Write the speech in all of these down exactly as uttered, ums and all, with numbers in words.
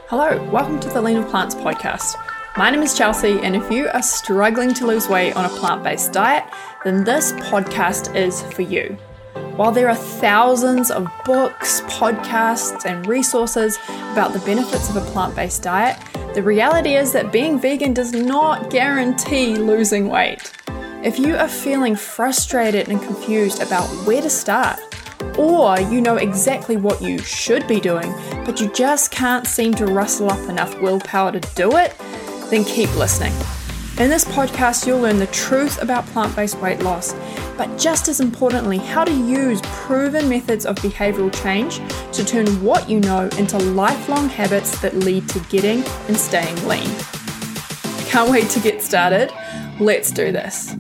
Hello, welcome to the Lean with Plants podcast. My name is Chelsea, and if you are struggling to lose weight on a plant-based diet, then this podcast is for you. While there are thousands of books, podcasts, and resources about the benefits of a plant-based diet, the reality is that being vegan does not guarantee losing weight. If you are feeling frustrated and confused about where to start, or you know exactly what you should be doing, but you just can't seem to rustle up enough willpower to do it, then keep listening. In this podcast, you'll learn the truth about plant-based weight loss, but just as importantly, how to use proven methods of behavioral change to turn what you know into lifelong habits that lead to getting and staying lean. Can't wait to get started. Let's do this.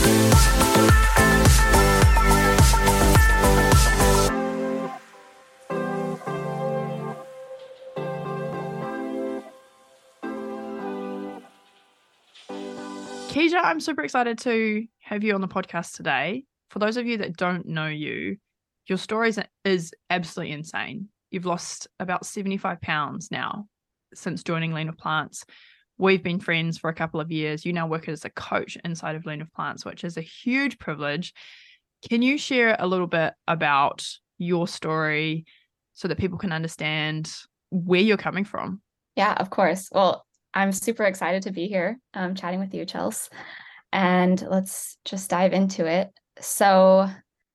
Keisha, I'm super excited to have you on the podcast today. For those of you that don't know you, your story is, is absolutely insane. You've lost about seventy-five pounds now since joining Lean with Plants. We've been friends for a couple of years. You now work as a coach inside of Lean with Plants, which is a huge privilege. Can you share a little bit about your story so that people can understand where you're coming from? Yeah, of course. Well, I'm super excited to be here um, chatting with you, Chels. And let's just dive into it. So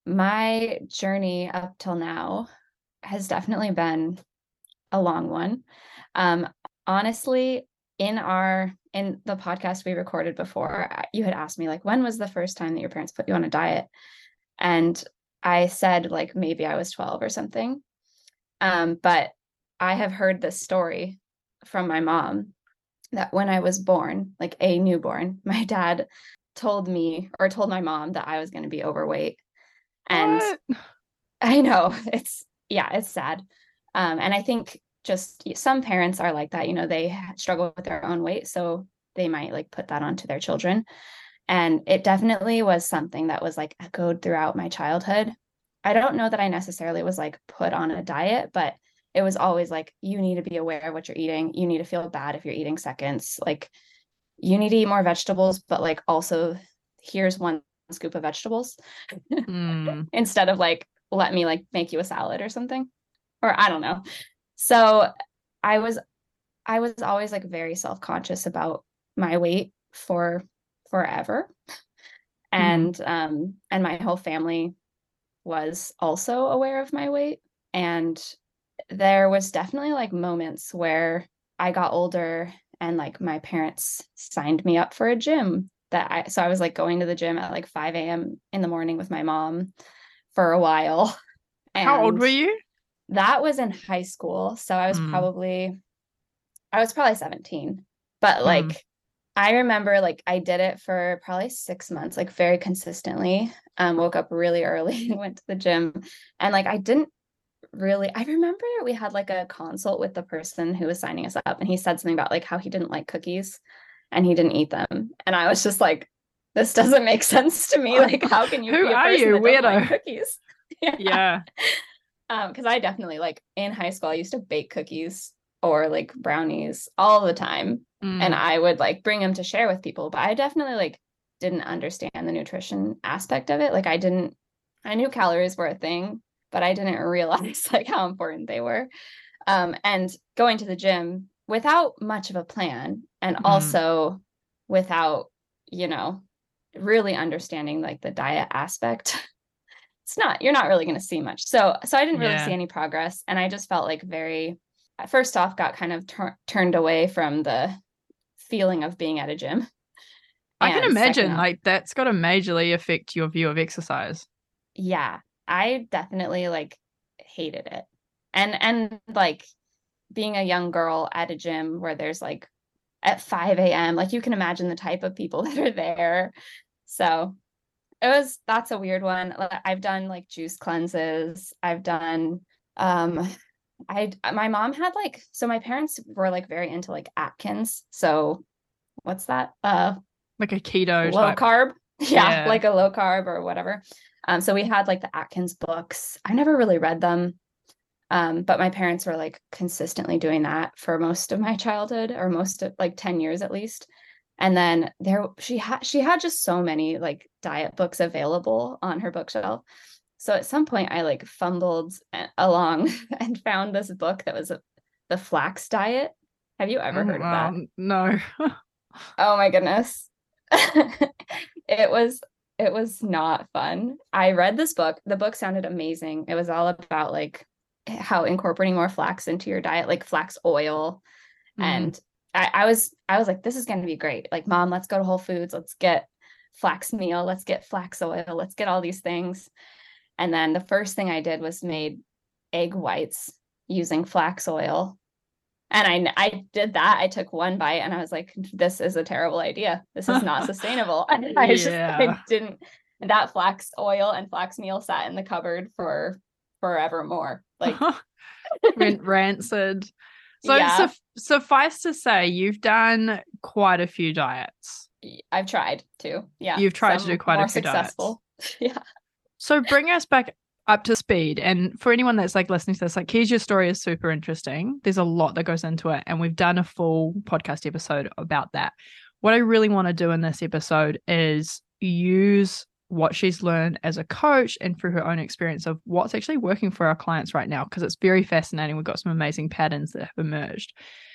my journey up till now has definitely been a long one. Um, honestly, in our in the podcast we recorded before, you had asked me, like, when was the first time that your parents put you on a diet? And I said, like, maybe I was twelve or something. Um, but I have heard this story from my mom that when I was born, like a newborn, my dad told me or told my mom that I was going to be overweight. And What? I know it's, yeah, it's sad. Um, and I think just some parents are like that, you know, they struggle with their own weight. So they might like put that onto their children. And it definitely was something that was like echoed throughout my childhood. I don't know that I necessarily was like put on a diet, but it was always like, you need to be aware of what you're eating. You need to feel bad if you're eating seconds. Like, you need to eat more vegetables, but like also here's one scoop of vegetables mm. instead of like, let me like make you a salad or something, or I don't know. So I was, I was always like very self-conscious about my weight for forever. And, mm. um, and my whole family was also aware of my weight. And there was definitely like moments where I got older and like my parents signed me up for a gym that I, so I was like going to the gym at like five a.m. in the morning with my mom for a while. And how old were you? That was in high school. So I was mm. probably, I was probably seventeen, but like, mm. I remember like I did it for probably six months, like very consistently, um, woke up really early and went to the gym. And like, I didn't really, I remember we had like a consult with the person who was signing us up, and he said something about like how he didn't like cookies and he didn't eat them. And I was just like, this doesn't make sense to me. Like, how can you who be a are person you that weirdo doesn't like cookies? yeah, yeah. um because I definitely like in high school I used to bake cookies or like brownies all the time, mm. and I would like bring them to share with people, but I definitely like didn't understand the nutrition aspect of it. Like I didn't I knew calories were a thing, but I didn't realize like how important they were. Um, and going to the gym without much of a plan, and mm. also without, you know, really understanding like the diet aspect, it's not, you're not really going to see much. So, so I didn't really yeah. see any progress. And I just felt like very, first off, got kind of tur- turned away from the feeling of being at a gym. I and can imagine off, like that's got to majorly affect your view of exercise. Yeah. I definitely like hated it. And, and like being a young girl at a gym where there's like at five a.m., like you can imagine the type of people that are there. So it was, that's a weird one. I've done like juice cleanses. I've done, um, I, my mom had like, so my parents were like very into like Atkins. So what's that? Uh, like a keto low type. carb. Yeah, yeah. Like a low carb or whatever. Um, so we had like the Atkins books. I never really read them. Um, but my parents were like consistently doing that for most of my childhood, or most of like ten years at least. And then there she had she had just so many like diet books available on her bookshelf. So at some point I like fumbled along and found this book that was a, the Flax Diet. Have you ever heard of that? Um, no. Oh my goodness. It was it was not fun. I read this book. The book sounded amazing. It was all about like how incorporating more flax into your diet, like flax oil. Mm. And I, I was I was like, this is gonna be great. Like, Mom, let's go to Whole Foods, let's get flax meal, let's get flax oil, let's get all these things. And then the first thing I did was made egg whites using flax oil. And I, I did that. I took one bite and I was like, this is a terrible idea. This is not sustainable. And I just yeah. I didn't, that flax oil and flax meal sat in the cupboard for forevermore. Like went rancid. So yeah. su- suffice to say, you've done quite a few diets. I've tried to. Yeah. You've tried Some to do quite a few successful. diets. Yeah. So bring us back up to speed. And for anyone that's like listening to this, like, here's your story is super interesting. There's a lot that goes into it. And we've done a full podcast episode about that. What I really want to do in this episode is use what she's learned as a coach and through her own experience of what's actually working for our clients right now, because it's very fascinating. We've got some amazing patterns that have emerged.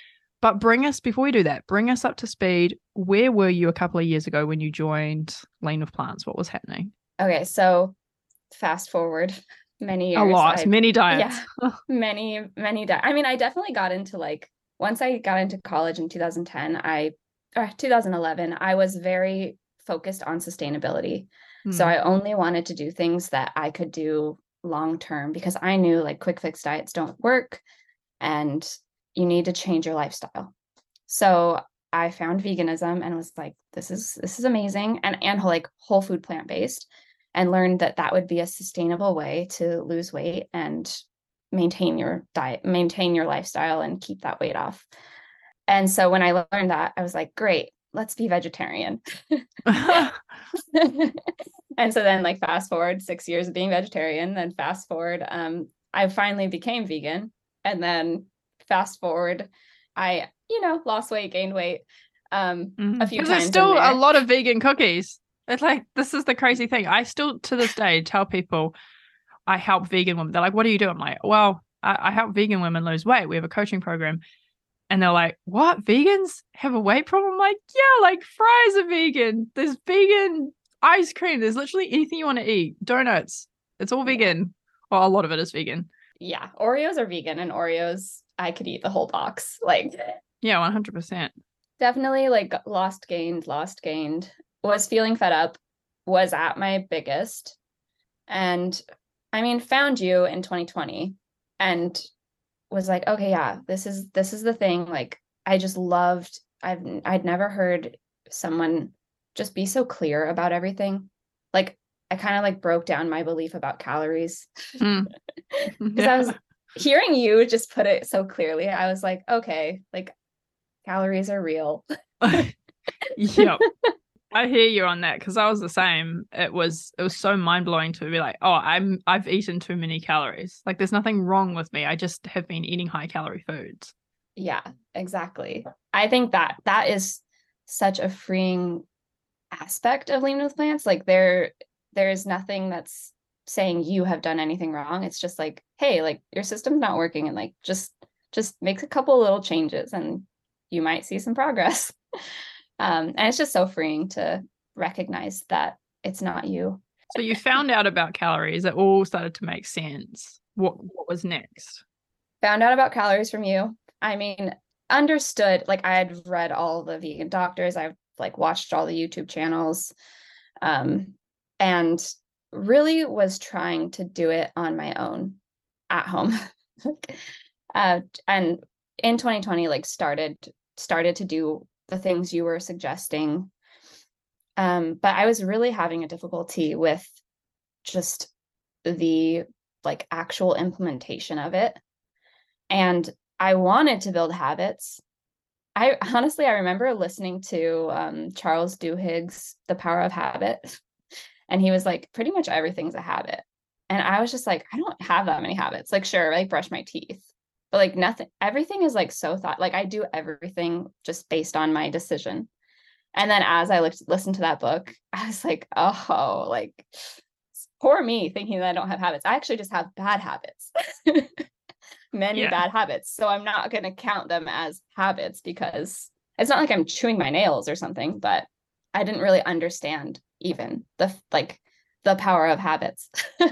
But bring us, before we do that, bring us up to speed. Where were you a couple of years ago when you joined Lean with Plants? What was happening? Okay, so fast forward many years. A lot, I, many diets. Yeah, many, many diets. I mean, I definitely got into like, once I got into college in two thousand ten, I, or two thousand eleven, I was very focused on sustainability. Hmm. So I only wanted to do things that I could do long-term, because I knew like quick fix diets don't work and you need to change your lifestyle. So I found veganism and was like, this is, this is amazing. And, and like whole food plant-based. And learned that that would be a sustainable way to lose weight and maintain your diet, maintain your lifestyle and keep that weight off. And so when I learned that, I was like, great, let's be vegetarian. And so then like fast forward six years of being vegetarian, then fast forward, um, I finally became vegan. And then fast forward, I, you know, lost weight, gained weight um, mm-hmm. a few times. There's still a lot of vegan cookies. It's like, this is the crazy thing. I still, to this day, tell people I help vegan women. They're like, what do you do? I'm like, well, I, I help vegan women lose weight. We have a coaching program. And they're like, what? Vegans have a weight problem? I'm like, yeah, like fries are vegan. There's vegan ice cream. There's literally anything you want to eat. Donuts. It's all vegan. Well, a lot of it is vegan. Yeah. Oreos are vegan, and Oreos, I could eat the whole box. Like, yeah, one hundred percent. Definitely like lost, gained, lost, gained. Was feeling fed up, was at my biggest. And I mean, found you in twenty twenty and was like, okay, yeah, this is, this is the thing. Like, I just loved, I've, I'd never heard someone just be so clear about everything. Like, I kind of like broke down my belief about calories. Mm. Because yeah. I was hearing you just put it so clearly. I was like, okay, like calories are real. Yep. I hear you on that, because I was the same. It was it was so mind-blowing to be like, oh, I'm I've eaten too many calories. Like, there's nothing wrong with me. I just have been eating high calorie foods. Yeah, exactly. I think that that is such a freeing aspect of Lean with Plants. Like, there there's nothing that's saying you have done anything wrong. It's just like, hey, like your system's not working, and like just just make a couple little changes and you might see some progress. Um, and it's just so freeing to recognize that it's not you. So you found out about calories. It all started to make sense. What what was next? Found out about calories from you. I mean, understood, like I had read all the vegan doctors. I've like watched all the YouTube channels, um, and really was trying to do it on my own at home. uh, and in twenty twenty, like started started to do the things you were suggesting. Um, but I was really having a difficulty with just the like actual implementation of it. And I wanted to build habits. I honestly, I remember listening to um, Charles Duhigg's The Power of Habit. And he was like, pretty much everything's a habit. And I was just like, I don't have that many habits. Like, sure, like brush my teeth, but like nothing, everything is like so thought, like I do everything just based on my decision. And then as I looked, listened to that book, I was like, oh, like poor me thinking that I don't have habits. I actually just have bad habits, many Yeah. bad habits. So I'm not going to count them as habits because it's not like I'm chewing my nails or something, but I didn't really understand even the like the power of habits.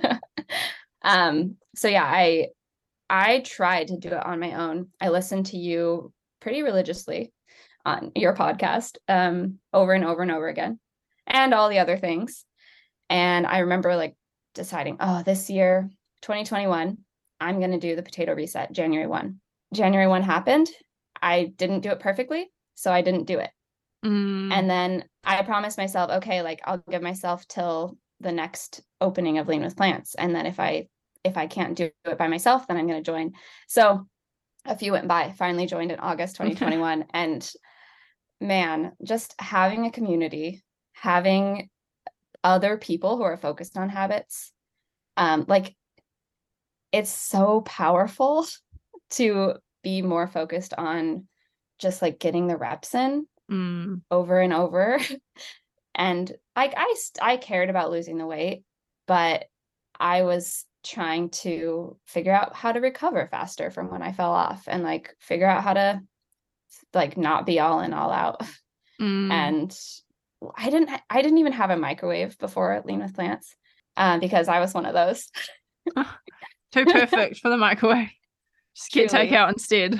um, so yeah, I I tried to do it on my own. I listened to you pretty religiously on your podcast um, over and over and over again, and all the other things. And I remember like deciding, oh, this year, twenty twenty-one, I'm going to do the potato reset January first. January first happened. I didn't do it perfectly, so I didn't do it. Mm. And then I promised myself, okay, like I'll give myself till the next opening of Lean with Plants. And then if I if I can't do it by myself, then I'm going to join. So a few went by, finally joined in August twenty twenty-one. And man, just having a community, having other people who are focused on habits, um, like it's so powerful to be more focused on just like getting the reps in mm. over and over. And like I I cared about losing the weight, but I was trying to figure out how to recover faster from when I fell off and like figure out how to like not be all in all out. Mm. And I didn't I didn't even have a microwave before Lean with Plants um, because I was one of those. Too perfect for the microwave. Just get Truly. takeout instead.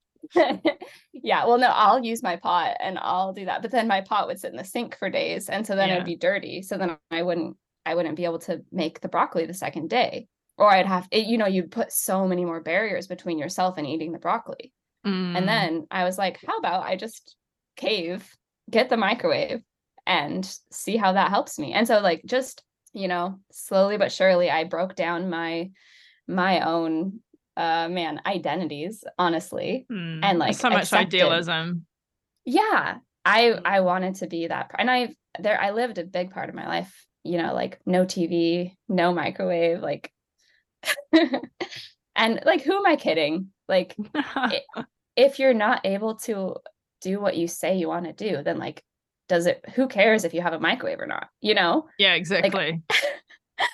Yeah, well, no, I'll use my pot and I'll do that. But then my pot would sit in the sink for days. And so then Yeah. it'd be dirty. So then I wouldn't, I wouldn't be able to make the broccoli the second day. Or I'd have, it, you know, you'd put so many more barriers between yourself and eating the broccoli. Mm. And then I was like, how about I just cave, get the microwave and see how that helps me. And so like, just, you know, slowly but surely, I broke down my, my own uh man identities honestly mm. and like so much accepted. idealism. Yeah, I I wanted to be that, and I there I lived a big part of my life, you know, like no T V, no microwave, like and like who am I kidding? Like it, if you're not able to do what you say you want to do, then like does it who cares if you have a microwave or not, you know? Yeah, exactly. Like,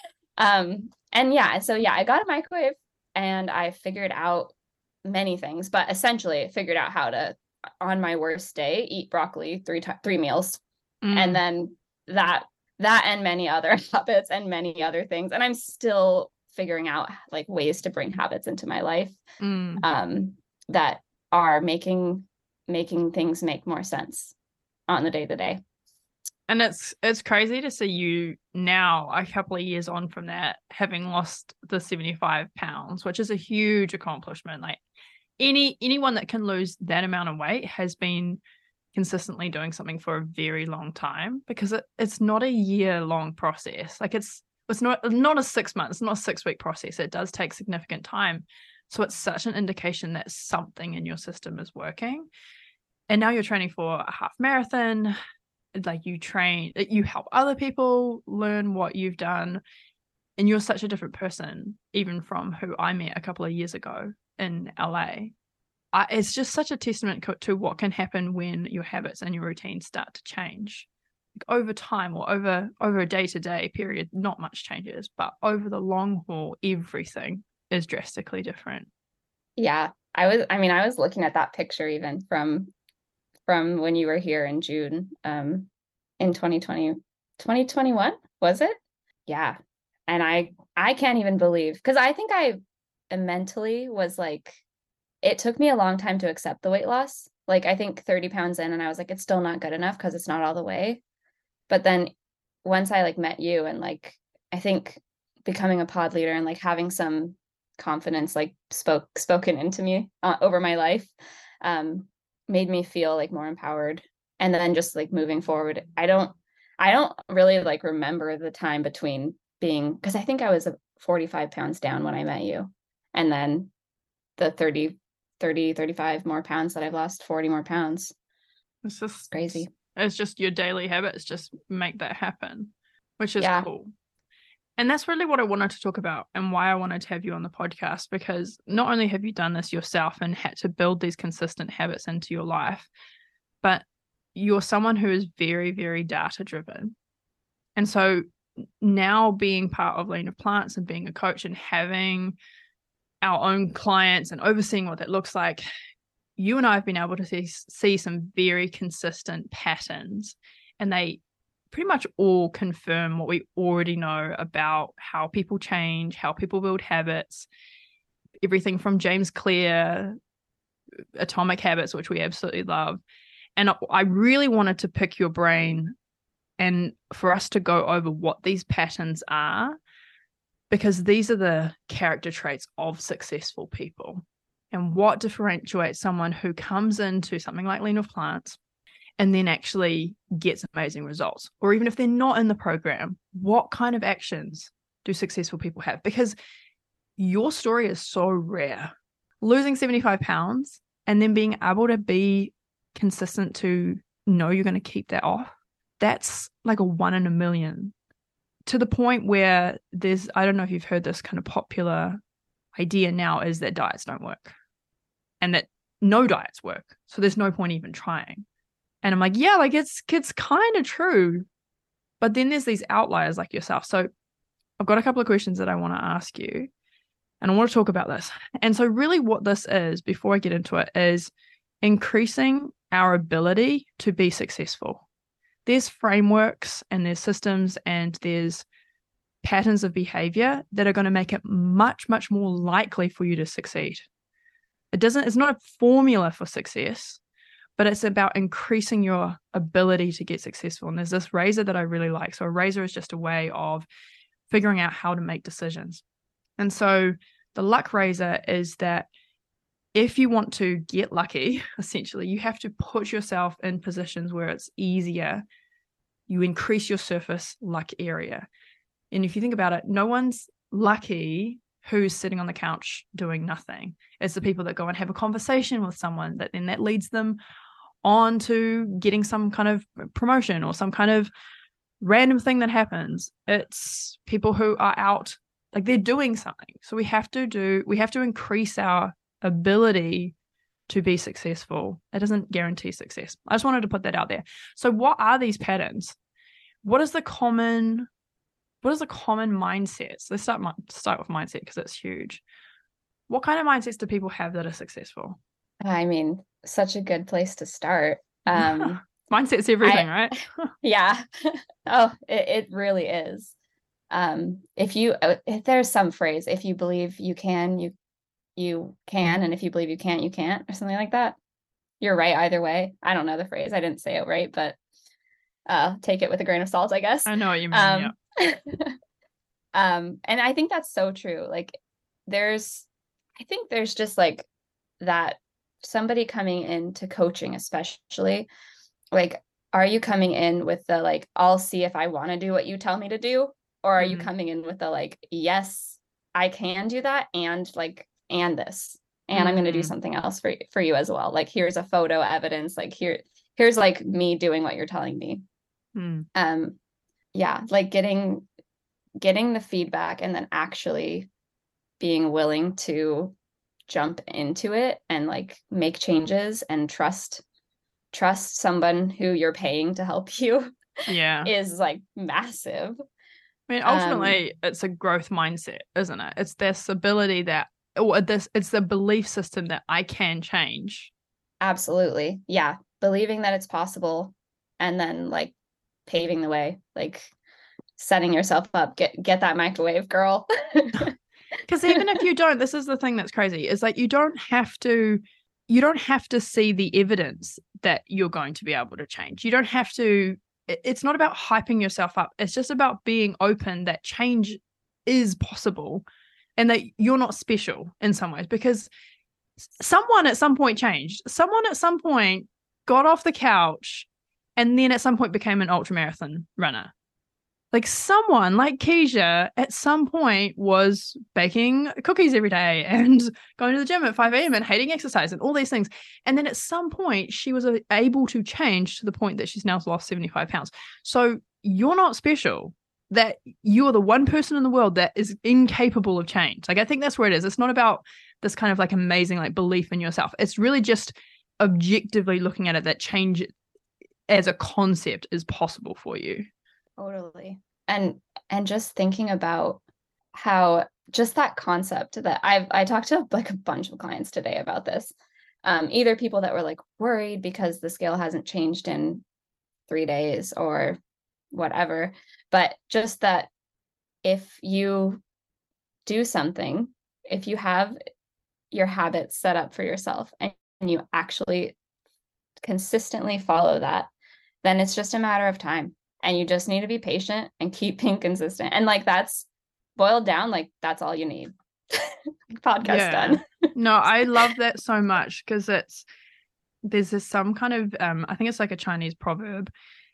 um and yeah, so yeah, I got a microwave and I figured out many things, but essentially figured out how to, on my worst day, eat broccoli three t- three meals. Mm. And then that, that and many other habits and many other things. And I'm still figuring out like ways to bring habits into my life mm. um, that are making, making things make more sense on the day to day. And it's it's crazy to see you now, a couple of years on from that, having lost the seventy-five pounds, which is a huge accomplishment. Like any anyone that can lose that amount of weight has been consistently doing something for a very long time, because it, it's not a year-long process. Like it's it's not not a six months, it's not a six-week process. It does take significant time. So it's such an indication that something in your system is working. And now you're training for a half marathon. Like you train, you help other people learn what you've done, and you're such a different person even from who I met a couple of years ago in L A. I, it's just such a testament to what can happen when your habits and your routines start to change. Like over time or over over a day-to-day period, not much changes, but over the long haul, everything is drastically different. Yeah, I was I mean I was looking at that picture even from from when you were here in June, um, in twenty twenty, twenty twenty-one, was it? Yeah. And I, I can't even believe, because I think I mentally was like, it took me a long time to accept the weight loss. Like I think thirty pounds in and I was like, it's still not good enough because it's not all the way. But then once I like met you and like, I think becoming a pod leader and like having some confidence, like spoke, spoken into me uh, over my life, um, made me feel like more empowered. And then just like moving forward, I don't, I don't really like remember the time between being, because I think I was forty-five pounds down when I met you. And then the thirty, thirty, thirty-five more pounds that I've lost, forty more pounds. It's just it's crazy. It's just your daily habits just make that happen, which is yeah. cool. And that's really what I wanted to talk about and why I wanted to have you on the podcast, because not only have you done this yourself and had to build these consistent habits into your life, but you're someone who is very, very data driven. And so now being part of Lean of Plants and being a coach and having our own clients and overseeing what that looks like, you and I have been able to see, see some very consistent patterns, and they pretty much all confirm what we already know about how people change, how people build habits, everything from James Clear, Atomic Habits, which we absolutely love. And I really wanted to pick your brain and for us to go over what these patterns are, because these are the character traits of successful people and what differentiates someone who comes into something like Lean of Plants and then actually gets amazing results. Or even if they're not in the program, what kind of actions do successful people have? Because your story is so rare. Losing seventy-five pounds and then being able to be consistent to know you're going to keep that off, that's like a one in a million. To the point where there's, I don't know if you've heard this kind of popular idea now, is that diets don't work and that no diets work. So there's no point even trying. And I'm like, yeah, like it's it's kind of true. But then there's these outliers like yourself. So I've got a couple of questions that I want to ask you, and I want to talk about this. And so really what this is, before I get into it, is increasing our ability to be successful. There's frameworks and there's systems and there's patterns of behavior that are going to make it much, much more likely for you to succeed. It doesn't, it's not a formula for success, but it's about increasing your ability to get successful. And there's this razor that I really like. So a razor is just a way of figuring out how to make decisions. And so the luck razor is that if you want to get lucky, essentially, you have to put yourself in positions where it's easier. You increase your surface luck area. And if you think about it, no one's lucky who's sitting on the couch doing nothing. It's the people that go and have a conversation with someone that then that leads them on to getting some kind of promotion or some kind of random thing that happens. It's people who are out, like they're doing something. So we have to do, we have to increase our ability to be successful. It doesn't guarantee success. I just wanted to put that out there. So what are these patterns? What is the common, what is the common mindsets? Let's start, start with mindset because it's huge. What kind of mindsets do people have that are successful? I mean, such a good place to start. Um, Mindset's everything, I, right? yeah. Oh, it, it really is. Um, if you, if there's some phrase, if you believe you can, you you can, and if you believe you can't, you can't, or something like that. You're right either way. I don't know the phrase. I didn't say it right, but uh, take it with a grain of salt, I guess. I know what you mean, um, yeah. um, and I think that's so true. Like there's, I think there's just like that somebody coming into coaching, especially, like, are you coming in with the, like, I'll see if I want to do what you tell me to do? Or are mm-hmm. you coming in with the, like, yes, I can do that. And like, and this, and mm. I'm going to do something else for, for you as well. Like, here's a photo evidence, like here, here's like me doing what you're telling me. Mm. Um, yeah, like getting, getting the feedback and then actually being willing to jump into it and like make changes and trust, trust someone who you're paying to help you. Yeah. Is like massive. I mean, ultimately um, it's a growth mindset, isn't it? It's this ability that, or this, it's the belief system that I can change. Absolutely. Yeah. Believing that it's possible and then like paving the way, like setting yourself up, get, get that microwave, girl. Because even if you don't, this is the thing that's crazy, is like, you don't have to, you don't have to see the evidence that you're going to be able to change. You don't have to, it's not about hyping yourself up. It's just about being open that change is possible and that you're not special in some ways, because someone at some point changed. Someone at some point got off the couch and then at some point became an ultramarathon runner. Like someone like Keisha at some point was baking cookies every day and going to the gym at five a.m. and hating exercise and all these things. And then at some point she was able to change to the point that she's now lost seventy-five pounds. So you're not special. that you are the one person in the world that is incapable of change. Like, I think that's where it is. It's not about this kind of like amazing like belief in yourself. It's really just objectively looking at it that change as a concept is possible for you. Totally. And and just thinking about how just that concept that I've I talked to like a bunch of clients today about this. Um, either people that were like worried because the scale hasn't changed in three days or whatever, but just that if you do something, if you have your habits set up for yourself and you actually consistently follow that, then it's just a matter of time. And you just need to be patient and keep being consistent. And like, that's boiled down, like that's all you need. Podcast yeah. done. No, I love that so much because it's, there's this some kind of, um, I think it's like a Chinese proverb,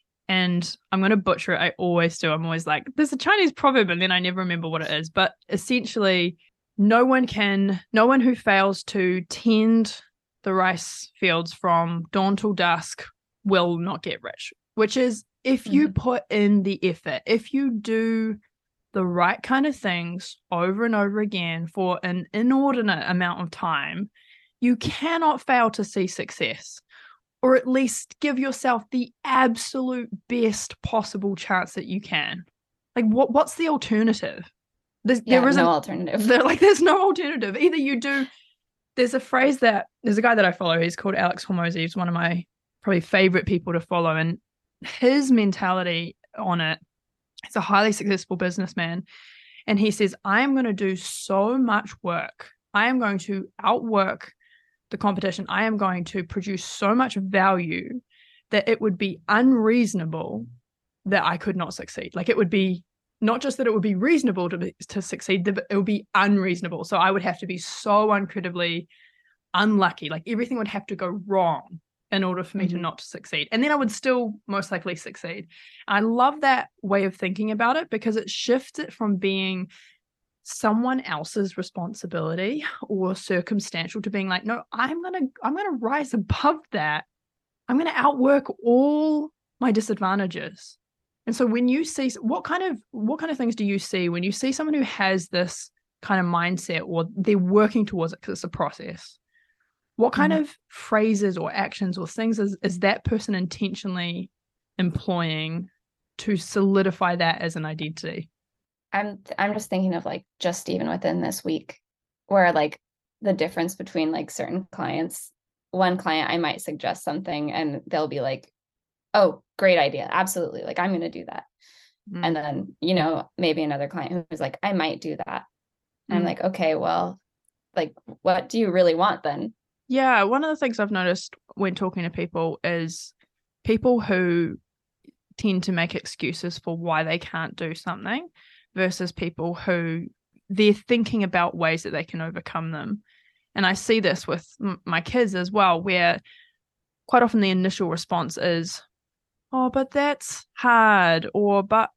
and I'm going to butcher it. I always do. I'm always like, there's a Chinese proverb, and then I never remember what it is. But essentially, no one can, no one who fails to tend the rice fields from dawn till dusk will not get rich, which is if you mm-hmm. put in the effort, if you do the right kind of things over and over again for an inordinate amount of time, you cannot fail to see success, or at least give yourself the absolute best possible chance that you can. Like, what? What's the alternative? There's, yeah, there isn't no alternative. There, like, there's no alternative. Either you do. There's a phrase that there's a guy that I follow. He's called Alex Hormozi. He's one of my probably favorite people to follow, and his mentality on it. He's a highly successful businessman, and he says, "I am going to do so much work. I am going to outwork the competition. I am going to produce so much value that it would be unreasonable that I could not succeed. Like, it would be not just that it would be reasonable to be, to succeed, but it would be unreasonable. So I would have to be so incredibly unlucky. Like, everything would have to go wrong in order for me mm-hmm. to not succeed. And then I would still most likely succeed." I love that way of thinking about it because it shifts it from being someone else's responsibility or circumstantial to being like, no, I'm going to, I'm going to rise above that. I'm going to outwork all my disadvantages. And so when you see what kind of, what kind of things do you see when you see someone who has this kind of mindset, or they're working towards it because it's a process? What kind mm-hmm. of phrases or actions or things is, is that person intentionally employing to solidify that as an identity? I'm I'm just thinking of like just even within this week, where like the difference between like certain clients, one client I might suggest something and they'll be like, "Oh, great idea. Absolutely. Like, I'm going to do that." Mm. And then, you know, maybe another client who's like, "I might do that." And mm. I'm like, okay, well, like, what do you really want then? Yeah. One of the things I've noticed when talking to people is people who tend to make excuses for why they can't do something versus people who they're thinking about ways that they can overcome them. And I see this with m- my kids as well, where quite often the initial response is, "Oh, but that's hard," or "but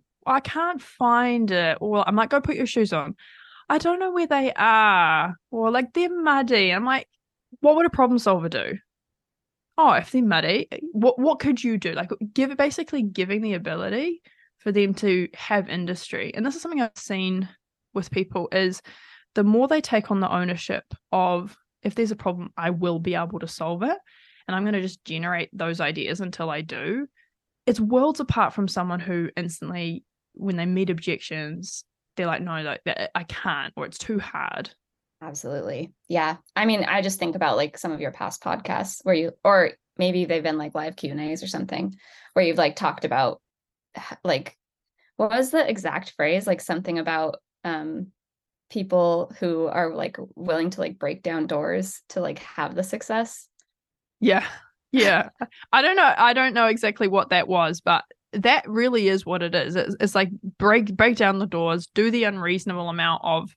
I can't find it," or I'm like, "Go put your shoes on." "I don't know where they are," or like, "They're muddy." I'm like, what would a problem solver do? Oh, if they're muddy, what what could you do? Like, give it basically giving the ability for them to have industry. And this is something I've seen with people is the more they take on the ownership of, if there's a problem, I will be able to solve it. And I'm going to just generate those ideas until I do. It's worlds apart from someone who instantly, when they meet objections, they're like, "No, like, I can't," or "It's too hard." Absolutely. Yeah. I mean, I just think about like some of your past podcasts where you, or maybe they've been like live Q and A's or something where you've like talked about like, what was the exact phrase? Like something about um, people who are like willing to like break down doors to like have the success. Yeah. Yeah. I don't know. I don't know exactly what that was, but that really is what it is. It's, it's like break, break down the doors, do the unreasonable amount of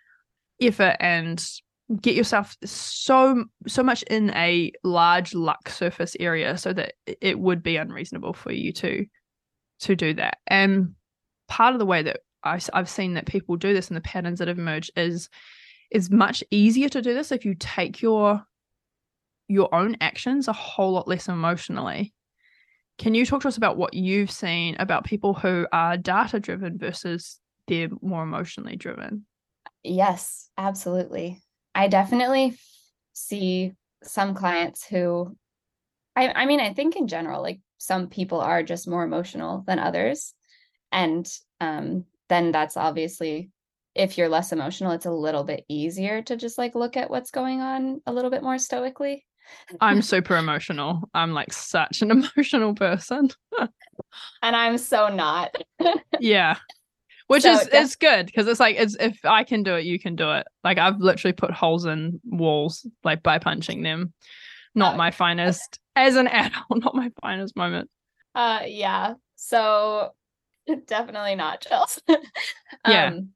effort and get yourself so, so much in a large luck surface area so that it would be unreasonable for you to, to do that. And part of the way that I, I've seen that people do this and the patterns that have emerged is is much easier to do this if you take your your own actions a whole lot less emotionally. Can you talk to us about what you've seen about people who are data driven versus they're more emotionally driven? Yes, absolutely. I definitely see some clients who, I, I mean, I think in general, like some people are just more emotional than others. And um, then that's obviously, if you're less emotional, it's a little bit easier to just like look at what's going on a little bit more stoically. I'm super emotional. I'm like such an emotional person. And I'm so not. Yeah. Which So is def- it's good because it's like it's if I can do it, you can do it. Like I've literally put holes in walls like by punching them. Not uh, my finest as an adult, not my finest moment. uh, yeah. So definitely not chills. Yeah. um,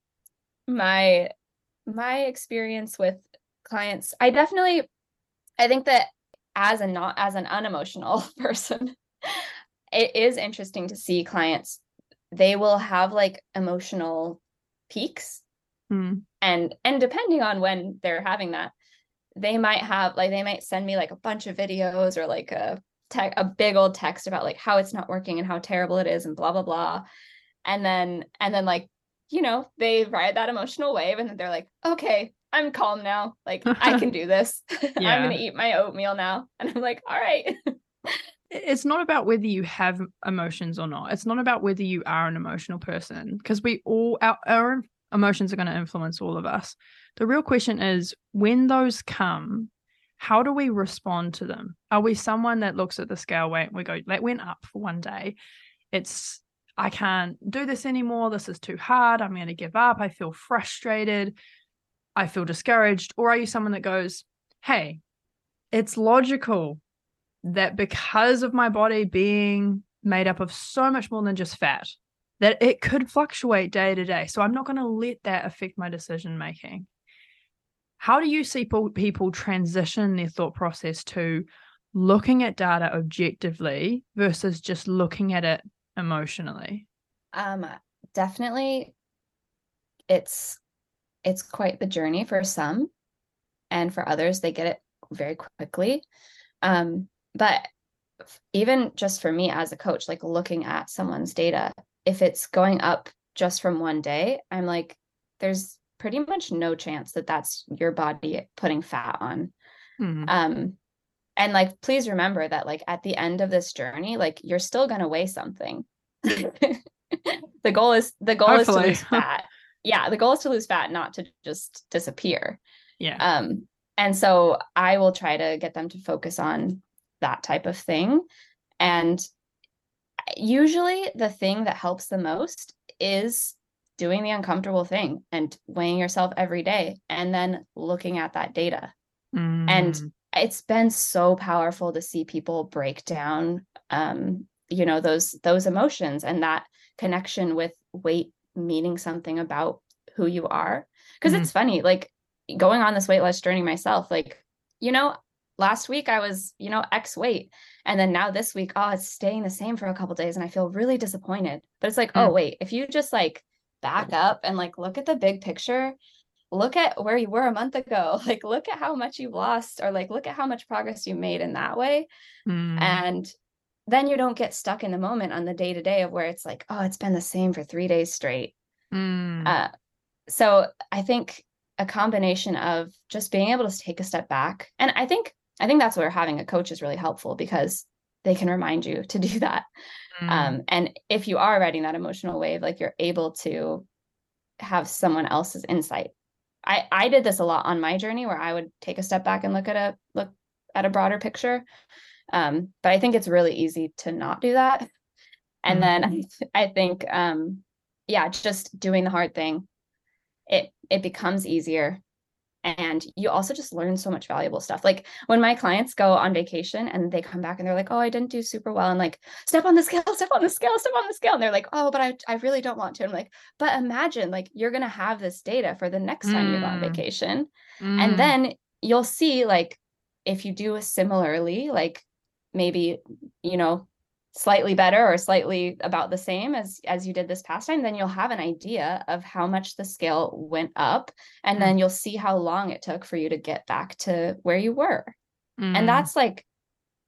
my my experience with clients, I definitely, I think that as a not as an unemotional person, it is interesting to see clients. They will have like emotional peaks, Hmm. and and depending on when they're having that, they might have like they might send me like a bunch of videos or like a te- a big old text about like how it's not working and how terrible it is and blah blah blah. And then and then like, you know, they ride that emotional wave and then they're like, okay, I'm calm now. Like I can do this. I'm Yeah. gonna eat my oatmeal now. And I'm like, all right. It's not about whether you have emotions or not. It's not about whether you are an emotional person because we all our, our emotions are going to influence all of us. The real question is when those come, how do we respond to them? Are we someone that looks at the scale weight and we go, that went up for one day. It's I can't do this anymore. This is too hard. I'm going to give up. I feel frustrated. I feel discouraged. Or are you someone that goes, hey, it's logical that because of my body being made up of so much more than just fat, that it could fluctuate day to day. So I'm not going to let that affect my decision making. How do you see people transition their thought process to looking at data objectively versus just looking at it emotionally? Um, definitely it's it's quite the journey for some, and for others, they get it very quickly. Um, but even just for me as a coach, like looking at someone's data, if it's going up just from one day, I'm like, there's pretty much no chance that that's your body putting fat on. Mm. Um, and like, please remember that like at the end of this journey, like you're still going to weigh something. the goal is the goal is to Hopefully. lose fat. Yeah, the goal is to lose fat, not to just disappear. Yeah. Um, and so I will try to get them to focus on that type of thing. And usually the thing that helps the most is doing the uncomfortable thing and weighing yourself every day and then looking at that data. Mm. And it's been so powerful to see people break down um, you know, those those emotions and that connection with weight meaning something about who you are. Because mm. it's funny, like going on this weight loss journey myself, like, you know, last week I was, you know, X weight. And then now this week, oh, it's staying the same for a couple of days. And I feel really disappointed. But it's like, mm. oh, wait, if you just like back up and like look at the big picture, look at where you were a month ago, like look at how much you've lost, or like look at how much progress you made in that way. Mm. And then you don't get stuck in the moment on the day to day of where it's like, oh, it's been the same for three days straight. Mm. Uh, so I think a combination of just being able to take a step back. And I think, I think that's where having a coach is really helpful, because they can remind you to do that. Mm. Um, and if you are riding that emotional wave, like you're able to have someone else's insight. I, I did this a lot on my journey, where I would take a step back and look at a look at a broader picture. Um, but I think it's really easy to not do that. And mm-hmm. then I think, um, yeah, just doing the hard thing, it it becomes easier. And you also just learn so much valuable stuff. Like when my clients go on vacation and they come back and they're like, oh, I didn't do super well. And like, step on the scale, step on the scale, step on the scale. And they're like, oh, but I, I really don't want to. I'm like, but imagine like you're going to have this data for the next time mm. you go on vacation. Mm. And then you'll see like, if you do similarly, like maybe, you know, slightly better or slightly about the same as as you did this past time, then you'll have an idea of how much the scale went up, and mm. then you'll see how long it took for you to get back to where you were. Mm. And that's like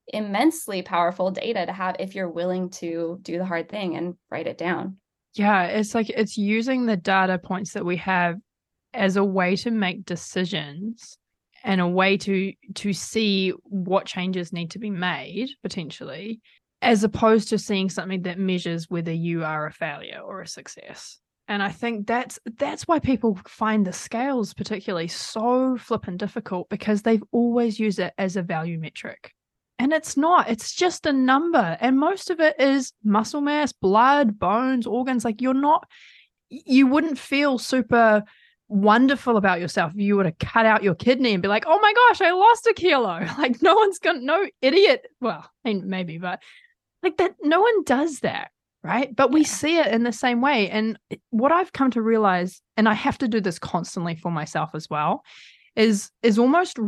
immensely powerful data to have if you're willing to do the hard thing and write it down. Yeah, it's like it's using the data points that we have as a way to make decisions and a way to to see what changes need to be made potentially, as opposed to seeing something that measures whether you are a failure or a success. And I think that's that's why people find the scales particularly so flippin' difficult, because they've always used it as a value metric. And it's not, it's just a number. And most of it is muscle mass, blood, bones, organs. Like you're not, you wouldn't feel super wonderful about yourself if you were to cut out your kidney and be like, oh my gosh, I lost a kilo. Like no one's gonna, no idiot. Well, I mean, maybe, but like that, no one does that. Right. But we see it in the same way. And what I've come to realize, and I have to do this constantly for myself as well, is, is almost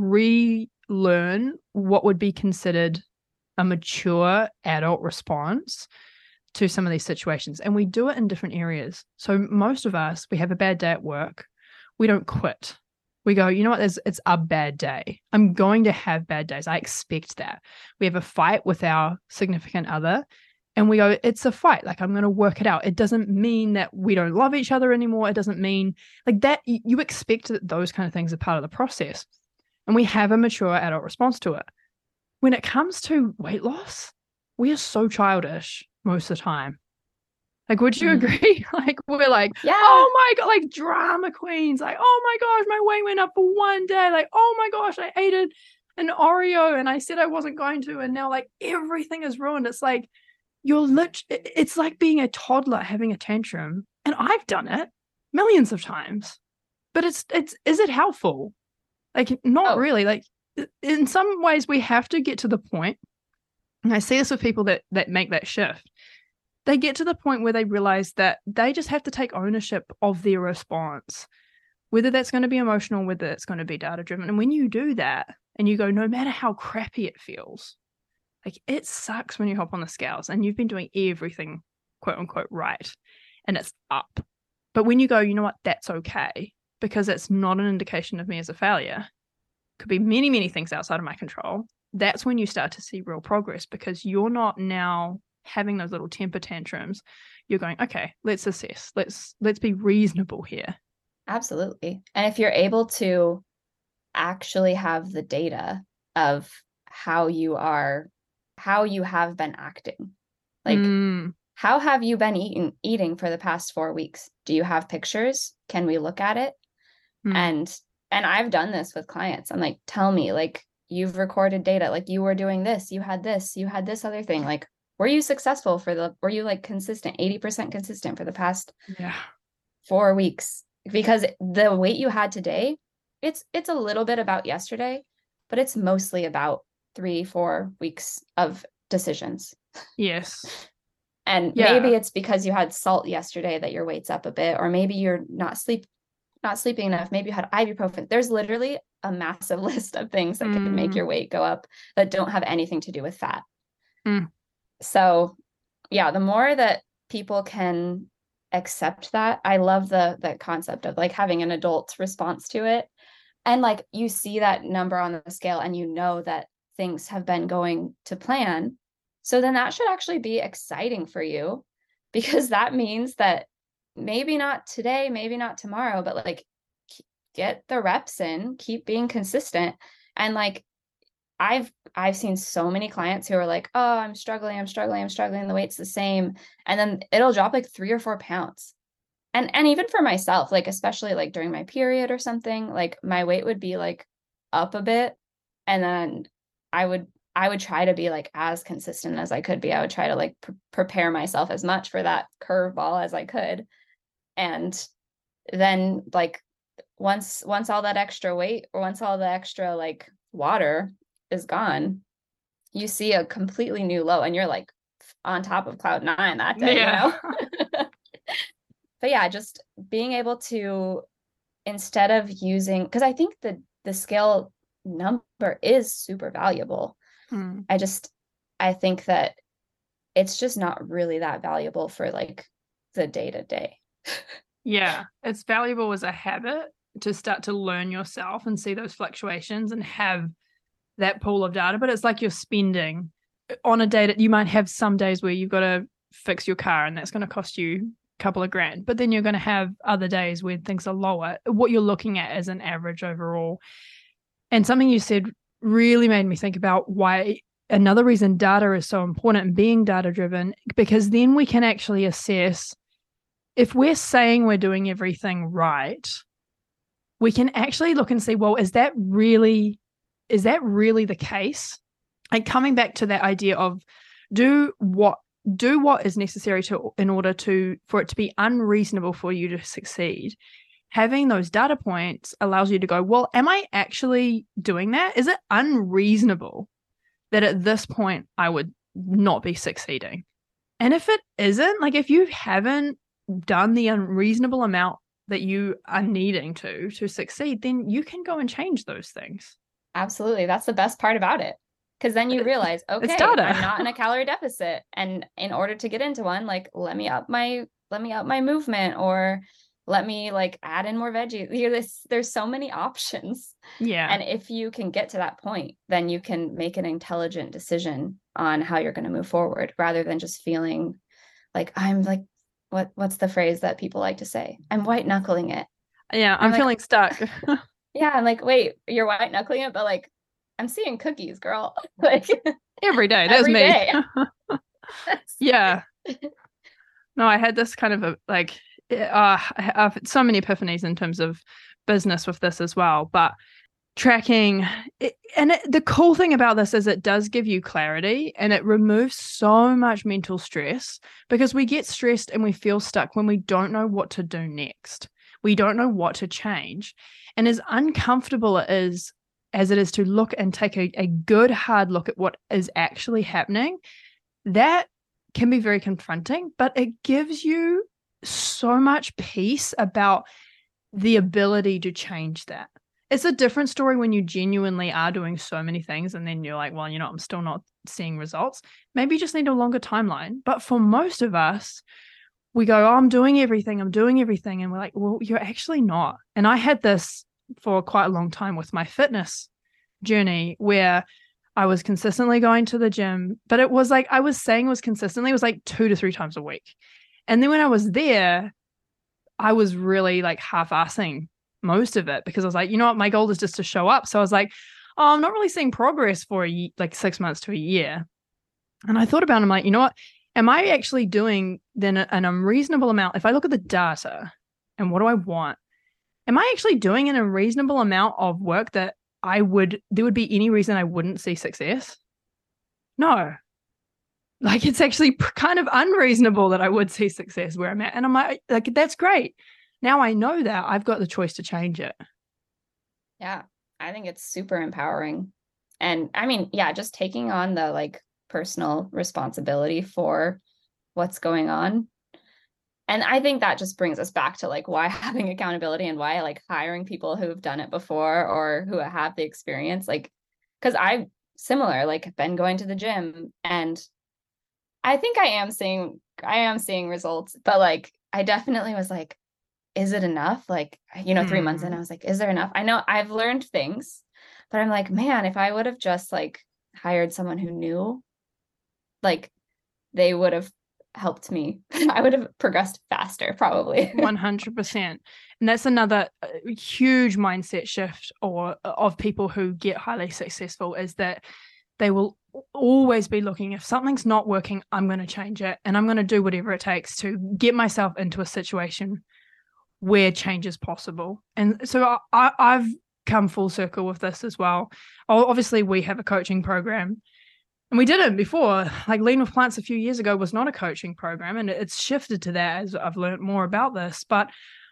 relearn what would be considered a mature adult response to some of these situations. And we do it in different areas. So most of us, we have a bad day at work. We don't quit. We go, you know what, it's, it's a bad day. I'm going to have bad days. I expect that. We have a fight with our significant other and we go, it's a fight. Like, I'm going to work it out. It doesn't mean that we don't love each other anymore. It doesn't mean like that. You expect that those kind of things are part of the process. And we have a mature adult response to it. When it comes to weight loss, we are so childish most of the time. Like, would you agree? Like, we're like, yeah. Oh my God, like drama queens. Like, oh my gosh, my weight went up for one day. Like, oh my gosh, I ate it, an Oreo and I said I wasn't going to. And now like everything is ruined. It's like, you're lit. It's like being a toddler having a tantrum. And I've done it millions of times, but it's, it's, is it helpful? Like, not oh. really. Like, in some ways we have to get to the point, and I see this with people that, that make that shift. They get to the point where they realize that they just have to take ownership of their response, whether that's going to be emotional, whether it's going to be data driven. And when you do that and you go, no matter how crappy it feels, like it sucks when you hop on the scales and you've been doing everything quote unquote right and it's up. But when you go, you know what, that's okay, because it's not an indication of me as a failure. Could be many, many things outside of my control. That's when you start to see real progress, because you're not now having those little temper tantrums. You're going, okay, let's assess. Let's let's be reasonable here. Absolutely. And if you're able to actually have the data of how you are, how you have been acting, like mm. how have you been eating eating for the past four weeks? Do you have pictures? Can we look at it? Mm. And and I've done this with clients. I'm like, tell me, like, you've recorded data, like you were doing this, you had this, you had this other thing. Like, were you successful for the, were you like consistent, eighty percent consistent for the past yeah. four weeks? Because the weight you had today, it's, it's a little bit about yesterday, but it's mostly about three, four weeks of decisions. Yes. And yeah. maybe it's because you had salt yesterday that your weight's up a bit, or maybe you're not sleep, not sleeping enough. Maybe you had ibuprofen. There's literally a massive list of things that mm. can make your weight go up that don't have anything to do with fat. Mm. So yeah, the more that people can accept that, I love the, the concept of like having an adult response to it. And like, you see that number on the scale and you know that things have been going to plan. So then that should actually be exciting for you, because that means that maybe not today, maybe not tomorrow, but like get the reps in, keep being consistent. And like, I've, I've seen so many clients who are like, oh, I'm struggling, I'm struggling, I'm struggling. The weight's the same. And then it'll drop like three or four pounds. And, and even for myself, like, especially like during my period or something, like my weight would be like up a bit. And then I would, I would try to be like as consistent as I could be. I would try to like pr- prepare myself as much for that curveball as I could. And then like once, once all that extra weight, or once all the extra like water is gone, you see a completely new low and you're like on top of cloud nine that day, yeah. you know? But yeah, just being able to, instead of using, because I think the the scale number is super valuable. Hmm. I just, I think that it's just not really that valuable for like the day to day. Yeah, it's valuable as a habit to start to learn yourself and see those fluctuations and have that pool of data, but it's like you're spending on a day that you might have some days where you've got to fix your car and that's going to cost you a couple of grand, but then you're going to have other days where things are lower. What you're looking at is an average overall. And something you said really made me think about why another reason data is so important and being data driven, because then we can actually assess if we're saying we're doing everything right, we can actually look and see, well, is that really, is that really the case? And coming back to that idea of do what do what is necessary to in order to for it to be unreasonable for you to succeed. Having those data points allows you to go, well, am I actually doing that? Is it unreasonable that at this point I would not be succeeding? And if it isn't, like if you haven't done the unreasonable amount that you are needing to to succeed, then you can go and change those things. Absolutely. That's the best part about it. Because then you realize, okay, I'm not in a calorie deficit. And in order to get into one, like, let me up my, let me up my movement, or let me like add in more veggies. You know, this, there's so many options. Yeah. And if you can get to that point, then you can make an intelligent decision on how you're going to move forward, rather than just feeling like I'm like, what, what's the phrase that people like to say? I'm white knuckling it. Yeah. I'm, I'm feeling like, stuck. Yeah. I'm like, wait, you're white knuckling it, but like, I'm seeing cookies, girl. Like every day. That's every me. Day. Yeah. No, I had this kind of a, like, uh, I've had so many epiphanies in terms of business with this as well, but tracking it, and it, the cool thing about this is it does give you clarity and it removes so much mental stress, because we get stressed and we feel stuck when we don't know what to do next. We don't know what to change. And as uncomfortable it is as it is to look and take a, a good hard look at what is actually happening, that can be very confronting, but it gives you so much peace about the ability to change that. It's a different story when you genuinely are doing so many things and then you're like, well, you know, I'm still not seeing results. Maybe you just need a longer timeline. But for most of us, we go, oh, I'm doing everything, I'm doing everything. And we're like, well, you're actually not. And I had this for quite a long time with my fitness journey, where I was consistently going to the gym, but it was like, I was saying it was consistently, it was like two to three times a week. And then when I was there, I was really like half-assing most of it, because I was like, you know what, my goal is just to show up. So I was like, oh, I'm not really seeing progress for a, like six months to a year. And I thought about it, I'm like, you know what, am I actually doing then an unreasonable amount? If I look at the data and what do I want, am I actually doing an unreasonable amount of work that I would, there would be any reason I wouldn't see success? No. Like, it's actually kind of unreasonable that I would see success where I'm at. And I'm like, like, that's great. Now I know that I've got the choice to change it. Yeah, I think it's super empowering. And I mean, yeah, just taking on the like personal responsibility for what's going on. And I think that just brings us back to like why having accountability and why like hiring people who have done it before or who have the experience, like, because I've similar, like been going to the gym, and I think I am seeing, I am seeing results, but like, I definitely was like, is it enough? Like, you know, three mm. months in, I was like, is there enough? I know I've learned things, but I'm like, man, if I would have just like hired someone who knew, like they would have helped me, I would have progressed faster, probably. one hundred percent. And that's another huge mindset shift or of people who get highly successful, is that they will always be looking, if something's not working, I'm going to change it, and I'm going to do whatever it takes to get myself into a situation where change is possible. And so I, I've come full circle with this as well. Obviously, we have a coaching program, and we didn't before. Like Lean with Plants a few years ago was not a coaching program, and it's shifted to that as I've learned more about this. But